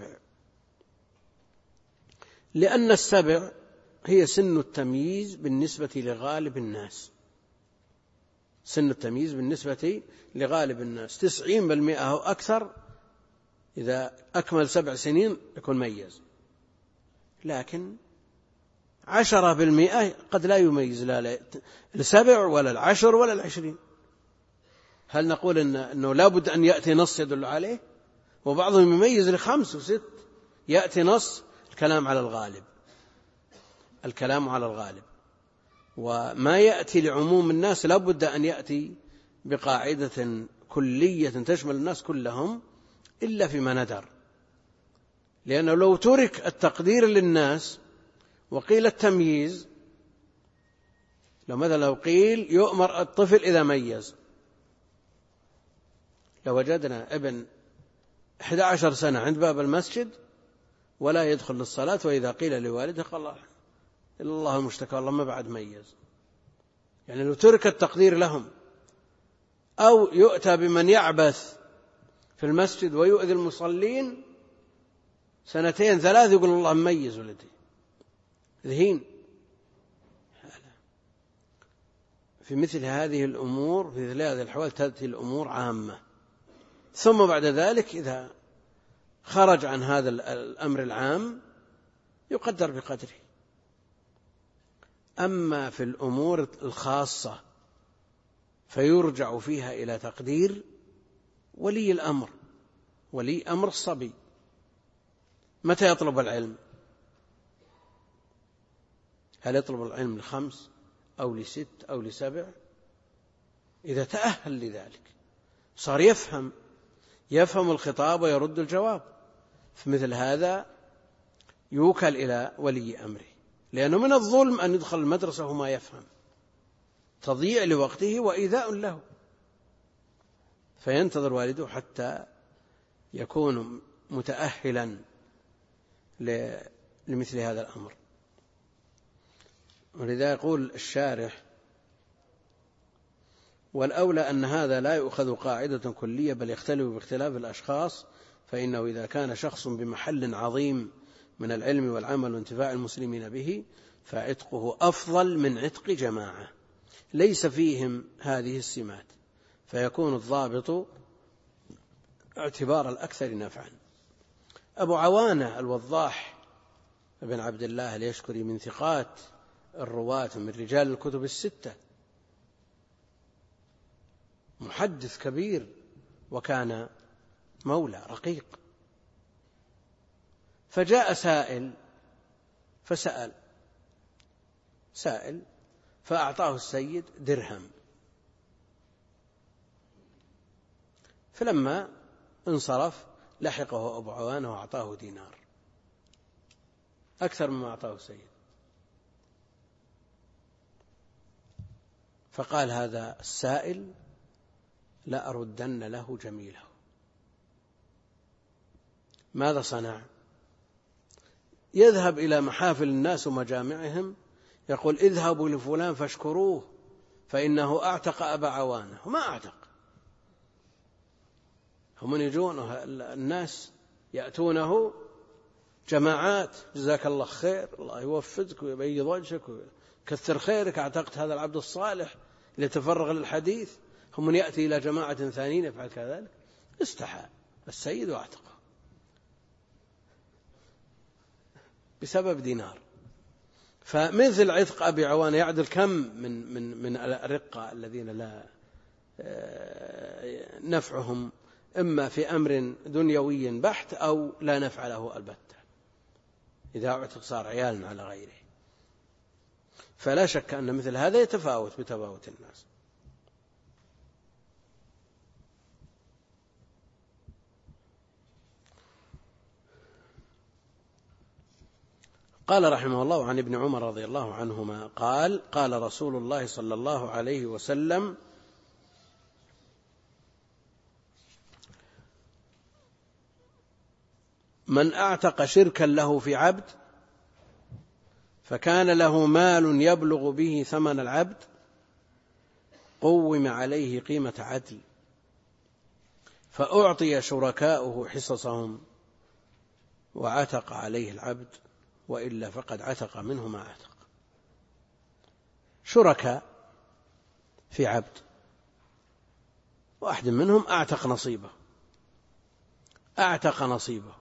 لأن 7 هي سن التمييز بالنسبة لغالب الناس، سن التمييز بالنسبة لغالب الناس 90% أو أكثر، إذا أكمل 7 سنين يكون ميز، لكن 10% قد لا يميز، لا 7 ولا 10 ولا 20. هل نقول أنه لا بد أن يأتي نص يدل عليه؟ وبعضهم يميز 5 و6، يأتي نص. الكلام على الغالب، وما يأتي لعموم الناس لا بد أن يأتي بقاعدة كلية تشمل الناس كلهم إلا فيما ندر، لأنه لو ترك التقدير للناس وقيل التمييز، لو قيل يؤمر الطفل إذا ميز، لوجدنا ابن 11 سنة عند باب المسجد ولا يدخل للصلاة، وإذا قيل لوالده قال إلا الله المشتكى والله ما بعد ميز. يعني لو ترك التقدير لهم، أو يؤتى بمن يعبث في المسجد ويؤذي المصلين 2 3 يقول الله مميز ولدي، ذهين. في مثل هذه الأمور، في مثل هذه الأحوال تأتي الأمور عامة، ثم بعد ذلك إذا خرج عن هذا الأمر العام يقدر بقدره. أما في الأمور الخاصة فيرجع فيها إلى تقدير ولي أمر الصبي. متى يطلب العلم؟ هل يطلب العلم ل5 أو ل6 أو ل7؟ إذا تأهل لذلك صار يفهم الخطاب ويرد الجواب، في مثل هذا يوكل إلى ولي أمره، لأنه من الظلم أن يدخل المدرسة وما يفهم، تضييع لوقته وإيذاء له، فينتظر والده حتى يكون متأهلا لمثل هذا الأمر. ولذا يقول الشارح: والأولى أن هذا لا يؤخذ قاعدة كلية بل يختلف باختلاف الأشخاص، فإنه إذا كان شخص بمحل عظيم من العلم والعمل وانتفاع المسلمين به فعتقه أفضل من عتق جماعة ليس فيهم هذه السمات، فيكون الضابط اعتبار الأكثر نفعا. أبو عوانة الوضاح بن عبد الله اليشكري من ثقات الرواة من رجال الكتب الستة، محدث كبير وكان مولى رقيق، فجاء فسأل سائل فأعطاه السيد درهم، فلما انصرف لحقه أبو عوانة وأعطاه دينار أكثر مما أعطاه السيد، فقال هذا السائل لا أردن له جميله. ماذا صنع؟ يذهب إلى محافل الناس ومجامعهم يقول: اذهبوا لفلان فاشكروه فإنه أعتق أبا عوانة. وما أعتق، هم يجون الناس يأتونه جماعات: جزاك الله خير، الله يوفقك ويبيض وجهك ويكثر خيرك، اعتقت هذا العبد الصالح اللي تفرغ للحديث. هم من يأتي إلى جماعة ثانيين يفعل كذلك. استحى السيد واعتقه بسبب دينار. فمثل عتق أبي عوانة يعدل كم من الرقة الذين لا نفعهم إما في أمر دنيوي بحت أو لا نفع له البتة، إذا اعتق صار عيالا على غيره. فلا شك أن مثل هذا يتفاوت بتفاوت الناس. قال رحمه الله: عن ابن عمر رضي الله عنهما قال: قال رسول الله صلى الله عليه وسلم: من أعتق شركا له في عبد فكان له مال يبلغ به ثمن العبد قوم عليه قيمة عدل، فأعطي شركاؤه حصصهم وعتق عليه العبد، وإلا فقد عتق منه ما عتق. شركاء في عبد، واحد منهم أعتق نصيبه،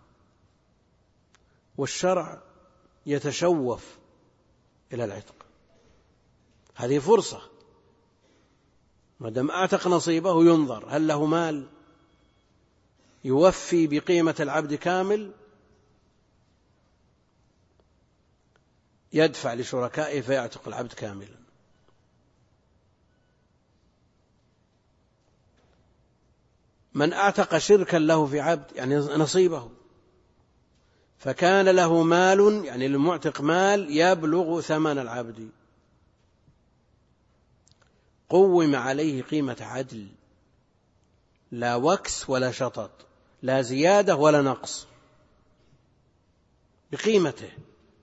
والشرع يتشوف إلى العتق. هذه فرصة، ما دام أعتق نصيبه ينظر هل له مال يوفي بقيمة العبد كامل، يدفع لشركائه فيعتق العبد كاملا. من أعتق شركا له في عبد يعني نصيبه، فكان له مال يعني للمعتق مال يبلغ ثمن العبد قوم عليه قيمة عدل، لا وكس ولا شطط، لا زيادة ولا نقص، بقيمته.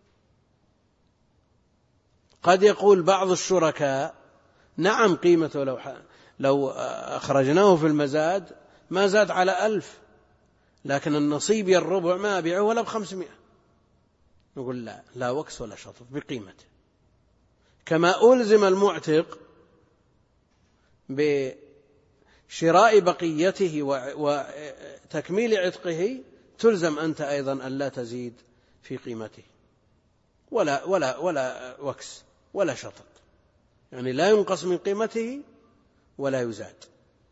قد يقول بعض الشركاء: نعم قيمته لو أخرجناه في المزاد ما زاد على 1000، لكن النصيب الربع ما أبيعه ولا ب500. نقول لا وكس ولا شطط، بقيمته. كما ألزم المعتق بشراء بقيته وتكميل عتقه، تلزم أنت أيضا أن لا تزيد في قيمته ولا وكس ولا شطط، يعني لا ينقص من قيمته ولا يزاد.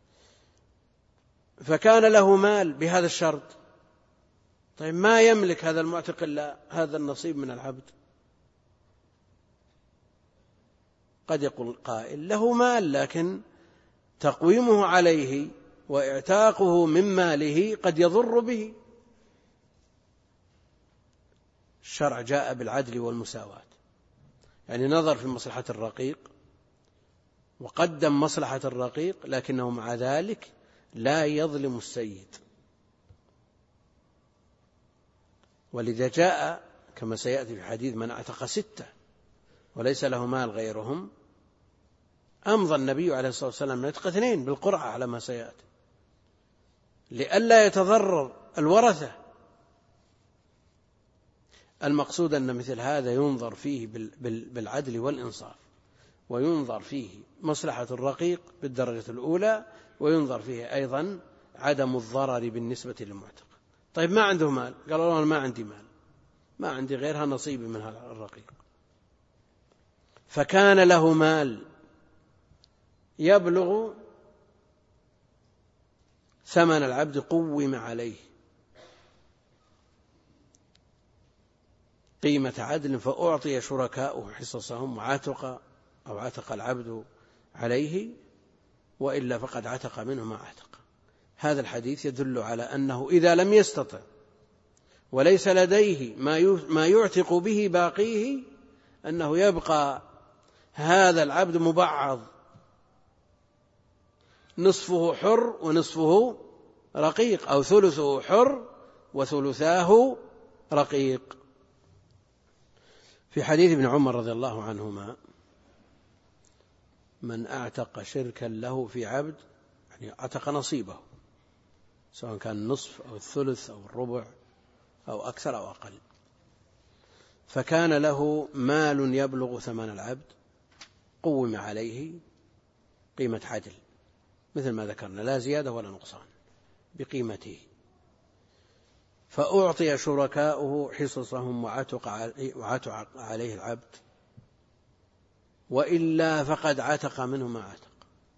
فكان له مال بهذا الشرط. طيب ما يملك هذا المعتق إلا هذا النصيب من العبد. قد يقول قائل: له مال لكن تقويمه عليه واعتاقه من ماله قد يضر به. الشرع جاء بالعدل والمساواة، يعني نظر في مصلحة الرقيق وقدم مصلحة الرقيق، لكنه مع ذلك لا يظلم السيد. ولذا جاء كما سيأتي في حديث من اعتق 6 وليس له مال غيرهم، أمضى النبي عليه الصلاة والسلام من اعتق 2 بالقرعة على ما سيأتي، لئلا يتضرر الورثة. المقصود أن مثل هذا ينظر فيه بالعدل والإنصاف، وينظر فيه مصلحة الرقيق بالدرجة الأولى، وينظر فيه أيضا عدم الضرر بالنسبة للمعتق. طيب ما عنده مال، قال الله ما عندي مال، ما عندي غيرها نصيبي من هذا الرقيق، فكان له مال يبلغ ثمن العبد قوم عليه قيمة عدل، فأعطي شركاؤه حصصهم وعتق أو عتق العبد عليه، وإلا فقد عتق منه ما عتق. هذا الحديث يدل على أنه إذا لم يستطع وليس لديه ما يعتق به باقيه، أنه يبقى هذا العبد مبعض، نصفه حر ونصفه رقيق، أو ثلثه حر وثلثاه رقيق. في حديث ابن عمر رضي الله عنهما: من أعتق شركا له في عبد، يعني أعتق نصيبه، سواء كان النصف أو الثلث أو الربع أو أكثر أو أقل، فكان له مال يبلغ ثمن العبد، قوم عليه قيمة عدل مثل ما ذكرنا، لا زيادة ولا نقصان، بقيمته، فأعطي شركاؤه حصصهم وعتق عليه العبد، وإلا فقد عتق منه ما عتق.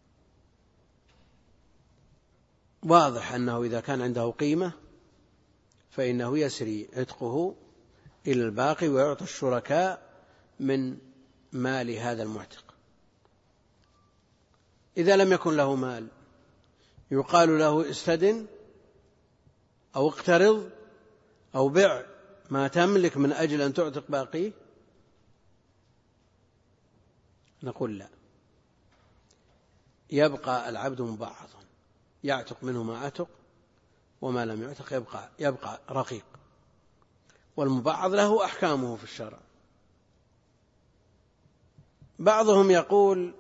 واضح أنه إذا كان عنده قيمة فإنه يسري عتقه إلى الباقي ويعطي الشركاء من مال هذا المعتق. إذا لم يكن له مال يقال له استدن أو اقترض أو بع ما تملك من أجل أن تعتق باقيه، نقول لا، يبقى العبد مبعضا، يعتق منه ما عتق، وما لم يعتق يبقى رقيق، والمبعض له أحكامه في الشرع. بعضهم يقول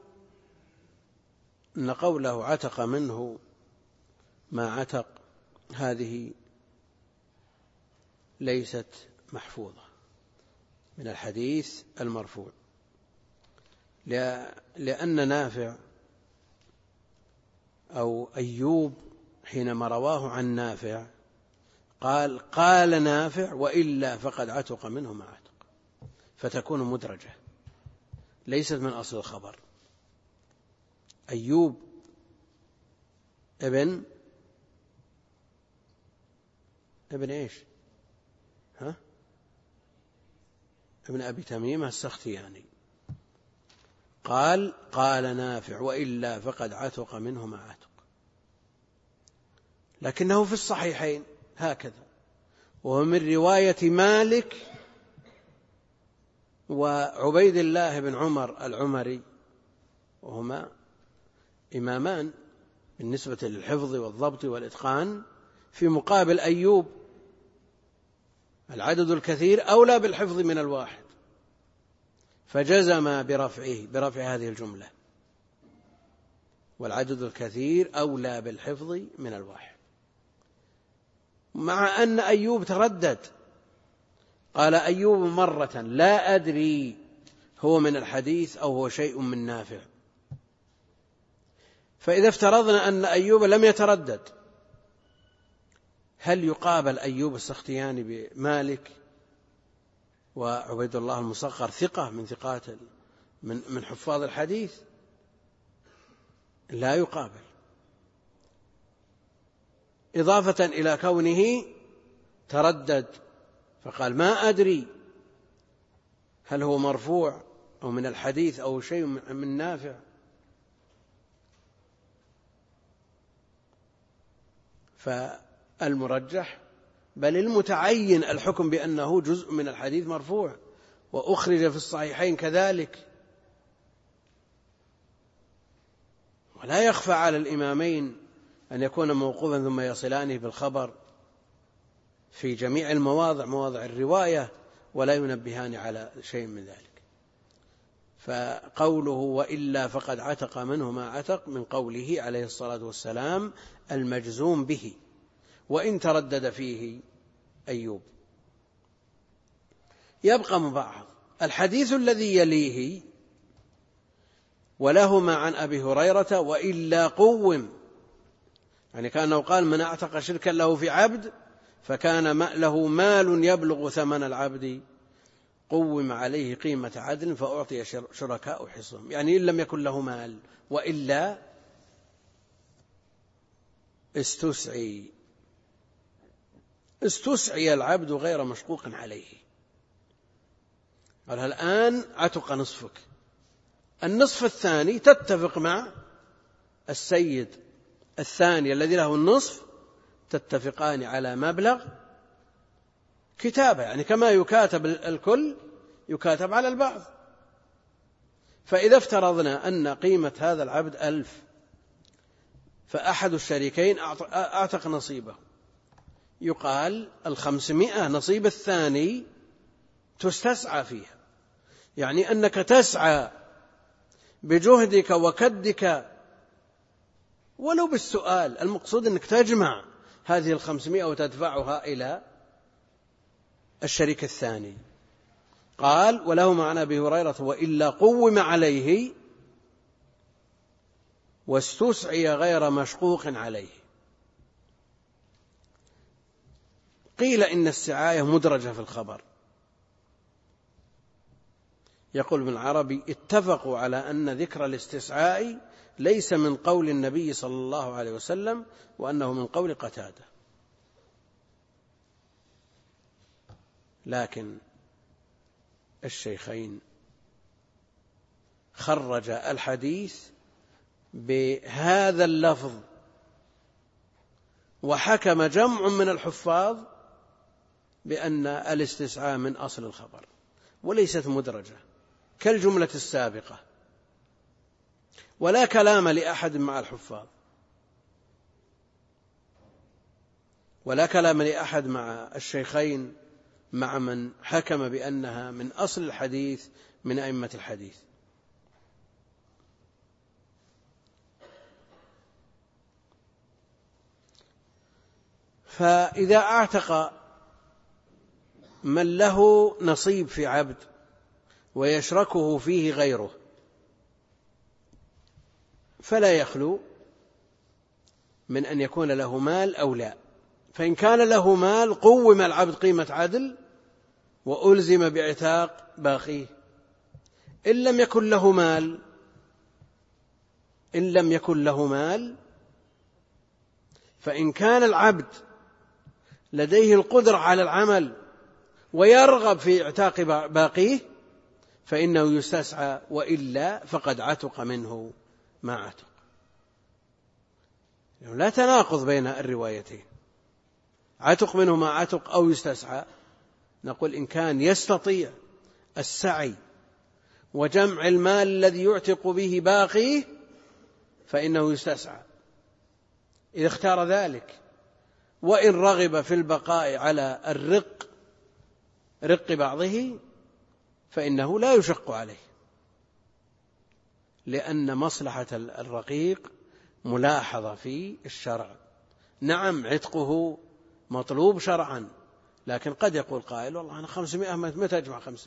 إن قوله عتق منه ما عتق هذه ليست محفوظة من الحديث المرفوع، لأن نافع أو أيوب حينما رواه عن نافع قال نافع وإلا فقد عتق منه ما عتق، فتكون مدرجة ليست من أصل الخبر. أيوب ابن إيش؟ ابن أبي تميمة السختياني قال نافع وإلا فقد عتق منه ما عتق، لكنه في الصحيحين هكذا، وهو من رواية مالك وعبيد الله بن عمر العمري، وهما إمامان بالنسبة للحفظ والضبط والإتقان، في مقابل أيوب العدد الكثير أولى بالحفظ من الواحد، فجزم برفع هذه الجملة، والعدد الكثير أولى بالحفظ من الواحد، مع أن أيوب تردد. قال أيوب مرة لا أدري هو من الحديث أو هو شيء من نافع. فإذا افترضنا أن أيوب لم يتردد، هل يقابل أيوب السختياني بمالك وعبيد الله المصغر ثقة من ثقات من حفاظ الحديث؟ لا يقابل، إضافة إلى كونه تردد فقال ما أدري هل هو مرفوع أو من الحديث أو شيء من نافع. فالمرجح بل المتعين الحكم بأنه جزء من الحديث مرفوع، وأخرج في الصحيحين كذلك. ولا يخفى على الإمامين أن يكون موقوفا ثم يصلانه بالخبر في جميع المواضع، مواضع الرواية، ولا ينبهان على شيء من ذلك. فقوله وإلا فقد عتق منه ما عتق من قوله عليه الصلاة والسلام المجزوم به، وإن تردد فيه أيوب. يبقى مبعض الحديث الذي يليه ولهما عن أبي هريرة وإلا قوم، يعني كأنه قال من اعتق شركا له في عبد فكان له مال يبلغ ثمن العبد قوم عليه قيمة عدل فأعطي شركاء حصهم، يعني إن لم يكن له مال وإلا استسعي العبد غير مشقوق عليه. قال الآن عتق نصفك، النصف الثاني تتفق مع السيد الثاني الذي له النصف، تتفقان على مبلغ كتابة، يعني كما يكاتب الكل يكاتب على البعض. فإذا افترضنا أن قيمة هذا العبد 1000، فأحد الشريكين أعتق نصيبه، يقال 500 نصيب الثاني تستسعى فيها، يعني أنك تسعى بجهدك وكدك ولو بالسؤال، المقصود أنك تجمع هذه 500 وتدفعها إلى الشريك الثاني. قال وله عن أبي هريرة وإلا قوم عليه واستسعي غير مشقوق عليه. قيل إن السعاية مدرجة في الخبر. يقول ابن العربي اتفقوا على أن ذكر الاستسعاء ليس من قول النبي صلى الله عليه وسلم، وأنه من قول قتادة، لكن الشيخين خرج الحديث بهذا اللفظ، وحكم جمع من الحفاظ بأن الاستسعاء من أصل الخبر وليست مدرجة كالجملة السابقة، ولا كلام لأحد مع الحفاظ، ولا كلام لأحد مع الشيخين مع من حكم بأنها من أصل الحديث من أئمة الحديث. فإذا اعتق من له نصيب في عبد ويشركه فيه غيره فلا يخلو من أن يكون له مال أو لا. فإن كان له مال قوم العبد قيمة عدل وألزم باعتاق باقيه. إن لم يكن له مال فإن كان العبد لديه القدرة على العمل ويرغب في اعتاق باقيه فإنه يستسعى، وإلا فقد عتق منه ما عتق. لا تناقض بين الروايتين، عتق منه ما عتق أو يستسعى. نقول إن كان يستطيع السعي وجمع المال الذي يعتق به باقيه فإنه يستسعى إذا اختار ذلك، وإن رغب في البقاء على رق بعضه فإنه لا يشق عليه، لأن مصلحة الرقيق ملاحظة في الشرع. نعم عتقه مطلوب شرعا، لكن قد يقول قائل والله أنا 500 متى أجمع 500؟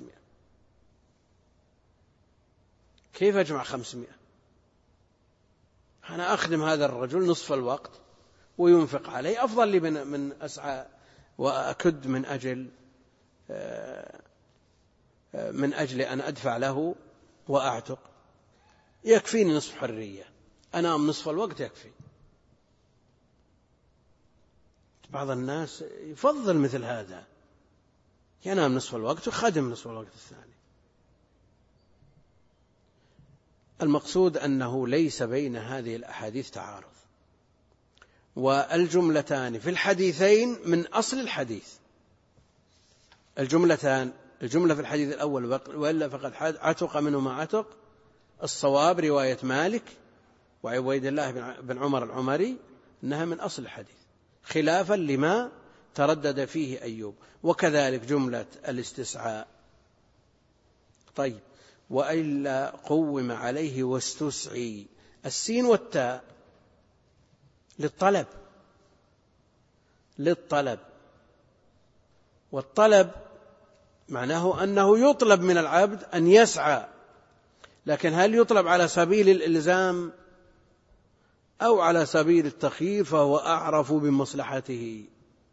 كيف أجمع 500؟ أنا أخدم هذا الرجل نصف الوقت وينفق عليه، أفضل لي من أسعى وأكد من أجل أن أدفع له وأعتق. يكفيني نصف حرية، أنام نصف الوقت يكفي. بعض الناس يفضل مثل هذا، ينام نصف الوقت وخدم نصف الوقت الثاني. المقصود أنه ليس بين هذه الأحاديث تعارض، والجملتان في الحديثين من أصل الحديث. الجملة في الحديث الأول وإلا فقد عتق منه ما عتق، الصواب رواية مالك وعبيد الله بن عمر العمري أنها من أصل الحديث، خلافا لما تردد فيه أيوب. وكذلك جملة الاستسعاء. طيب، وإلا قوم عليه واستسعي، السين والتاء للطلب، والطلب معناه أنه يطلب من العبد أن يسعى، لكن هل يطلب على سبيل الإلزام أو على سبيل التخيير فهو أعرف بمصلحته.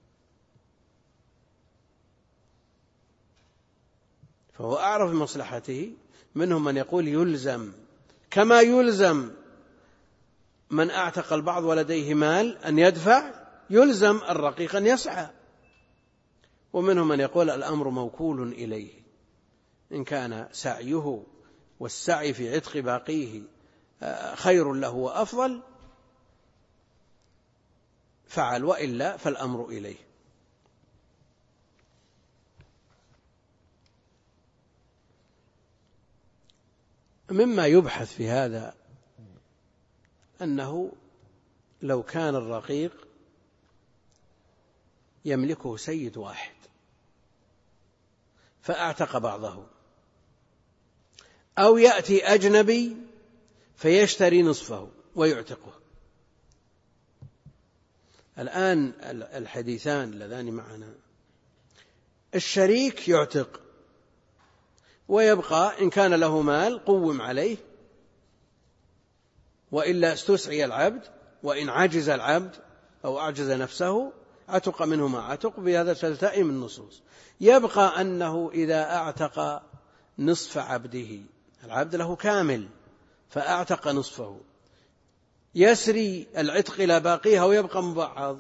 منهم من يقول يلزم، كما يلزم من أعتق البعض ولديه مال أن يدفع، يلزم الرقيق أن يسعى. ومنهم من يقول الأمر موكول إليه، إن كان سعيه والسعي في عتق باقيه خير له وأفضل فعل، وإلا فالأمر إليه. مما يبحث في هذا أنه لو كان الرقيق يملكه سيد واحد فأعتق بعضه، أو يأتي أجنبي فيشتري نصفه ويعتقه. الآن الحديثان اللذان معنا، الشريك يعتق ويبقى إن كان له مال قوم عليه، وإلا استسعي العبد، وإن عجز العبد أو أعجز نفسه عتق منه ما عتق، بهذا تلتئم النصوص. يبقى أنه إذا أعتق نصف عبده، العبد له كامل فأعتق نصفه، يسري العتق إلى باقيها ويبقى مبعض.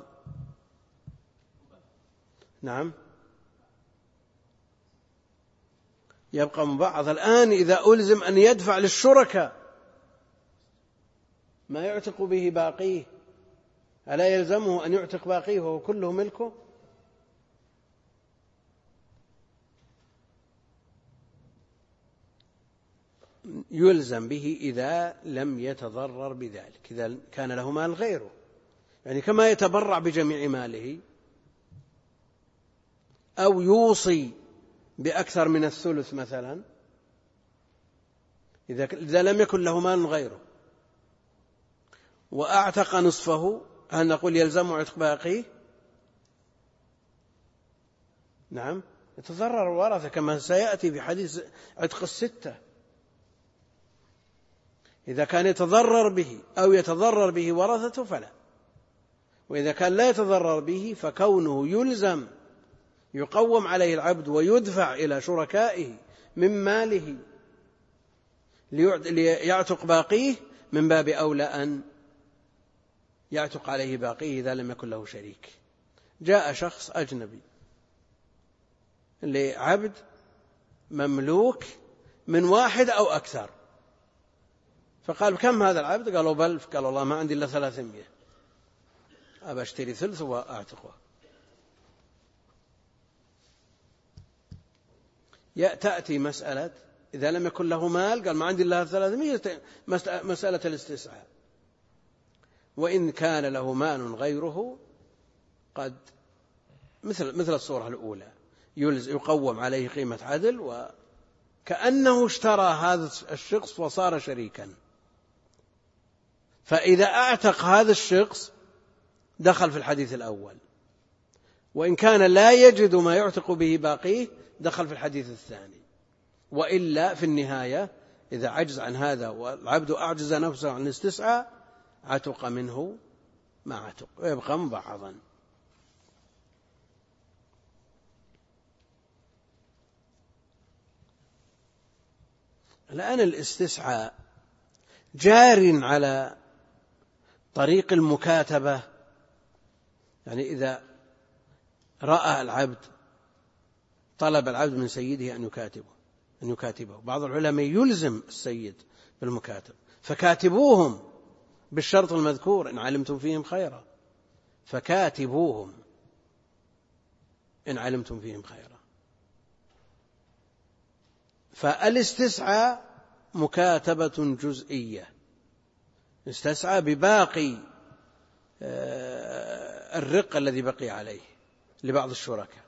نعم، يبقى مبعض. الآن إذا ألزم أن يدفع للشركاء ما يعتق به باقيه، ألا يلزمه أن يعتق باقيه وهو كله ملكه؟ يلزم به إذا لم يتضرر بذلك، إذا كان له مال غيره، يعني كما يتبرع بجميع ماله أو يوصي بأكثر من الثلث مثلا، إذا لم يكن له مال غيره وأعتق نصفه، هل نقول يلزم عتق باقيه؟ نعم، يتضرر الورثة كما سيأتي في حديث عتق الستة. إذا كان يتضرر به أو يتضرر به ورثته فلا، وإذا كان لا يتضرر به فكونه يلزم يقوم عليه العبد ويدفع إلى شركائه من ماله ليعتق باقيه، من باب أولى أن يعتق عليه باقيه إذا لم يكن له شريك. جاء شخص أجنبي لعبد مملوك من واحد أو أكثر، فقال كم هذا العبد؟ قالوا بل، قال والله ما عندي إلا 300، أبى أشتري ثلث وأعتقه. تأتي مسألة إذا لم يكن له مال، قال ما عندي إلا 300، مسألة الاستسعاء. وإن كان له مال غيره قد مثل الصورة الأولى يقوم عليه قيمة عدل، وكأنه اشترى هذا الشخص وصار شريكا، فإذا أعتق هذا الشخص دخل في الحديث الأول، وإن كان لا يجد ما يعتق به باقيه دخل في الحديث الثاني. وإلا في النهاية إذا عجز عن هذا والعبد أعجز نفسه عن الاستسعاء عتق منه ما عتق ويبقى مبعضا. الآن الاستسعاء جار على طريق المكاتبة، يعني إذا رأى العبد طلب العبد من سيده أن يكاتبه. بعض العلماء يلزم السيد بالمكاتب، فكاتبوهم بالشرط المذكور إن علمتم فيهم خيرا، فكاتبوهم إن علمتم فيهم خيرا. فالاستسعاء مكاتبة جزئية، استسعى بباقي الرق الذي بقي عليه لبعض الشركاء.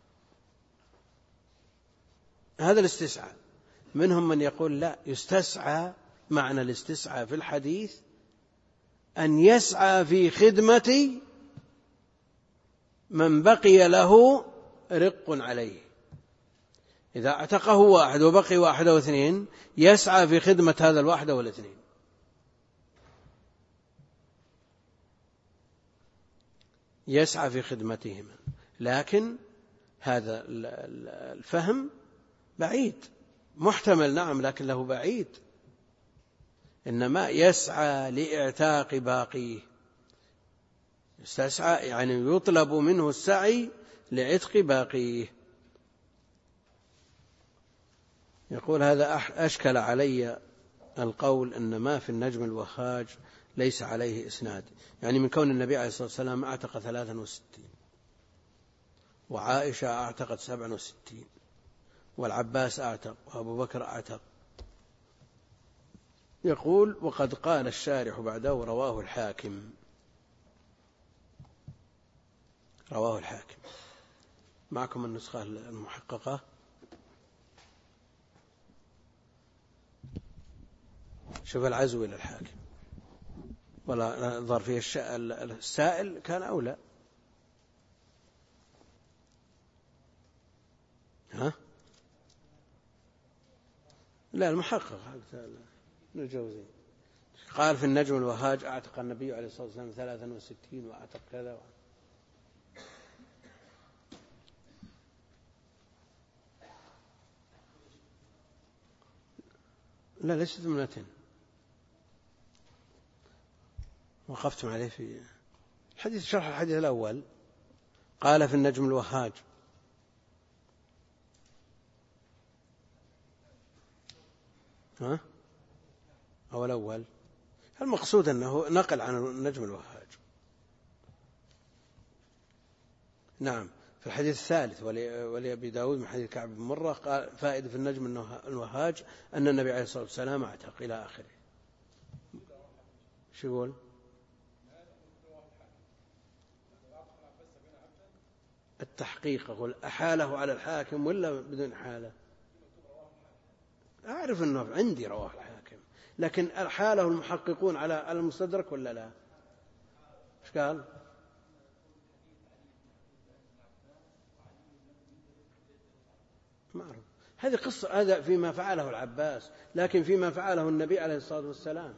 هذا الاستسعاء. منهم من يقول لا، يستسعى، معنى الاستسعاء في الحديث أن يسعى في خدمة من بقي له رق عليه. إذا اعتقه واحد وبقي واحد أو اثنين يسعى في خدمة هذا الواحد أو الاثنين. يسعى في خدمتهما. لكن هذا الفهم بعيد، محتمل نعم لكن له بعيد. إنما يسعى لإعتاق باقيه. يستسعى يعني يطلب منه السعي لعتق باقيه. يقول هذا أشكل علي القول أن ما في النجم الوهاج ليس عليه إسناد، يعني من كون النبي عليه الصلاة والسلام أعتق 63 وعائشة أعتقت 67 والعباس أعتق وأبو بكر أعتق. يقول وقد قال الشارح بعده رواه الحاكم. رواه الحاكم. معكم النسخة المحققة؟ شوف العزو إلى الحاكم ولا نظر فيه السائل كان أولى. ها؟ لا المحقق ابن الجوزي قال في النجم الوهاج أعتق النبي عليه الصلاة والسلام 63 وأعتق كذا. لا ليست 200. وقفتم عليه في الحديث، شرح الحديث الأول. قال في النجم الوهاج. ها؟ أو الأول. المقصود أنه نقل عن النجم الوهاج. نعم. في الحديث الثالث ولأبي داود من حديث كعب بن مرة قال فائدة في النجم الوهاج أن النبي عليه الصلاة والسلام اعتق إلى آخره. شو يقول؟ التحقيق أقول أحاله على الحاكم ولا بدون حالة؟ أعرف أنه عندي رواه الحاكم، لكن أحاله المحققون على المستدرك ولا لا؟ إيش قال؟ ما أعرف. هذه قصة، هذا فيما فعله العباس، لكن فيما فعله النبي عليه الصلاة والسلام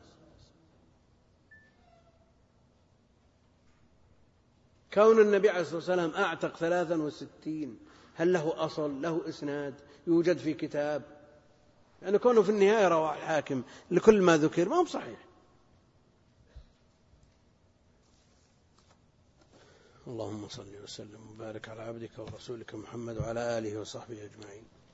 كون النبي عليه الصلاة والسلام أعتق 63 هل له أصل، له إسناد يوجد في كتاب؟ يعني كونه في النهاية رواه الحاكم لكل ما ذكر ما هو صحيح. اللهم صل وسلم وبارك على عبدك ورسولك محمد وعلى آله وصحبه أجمعين.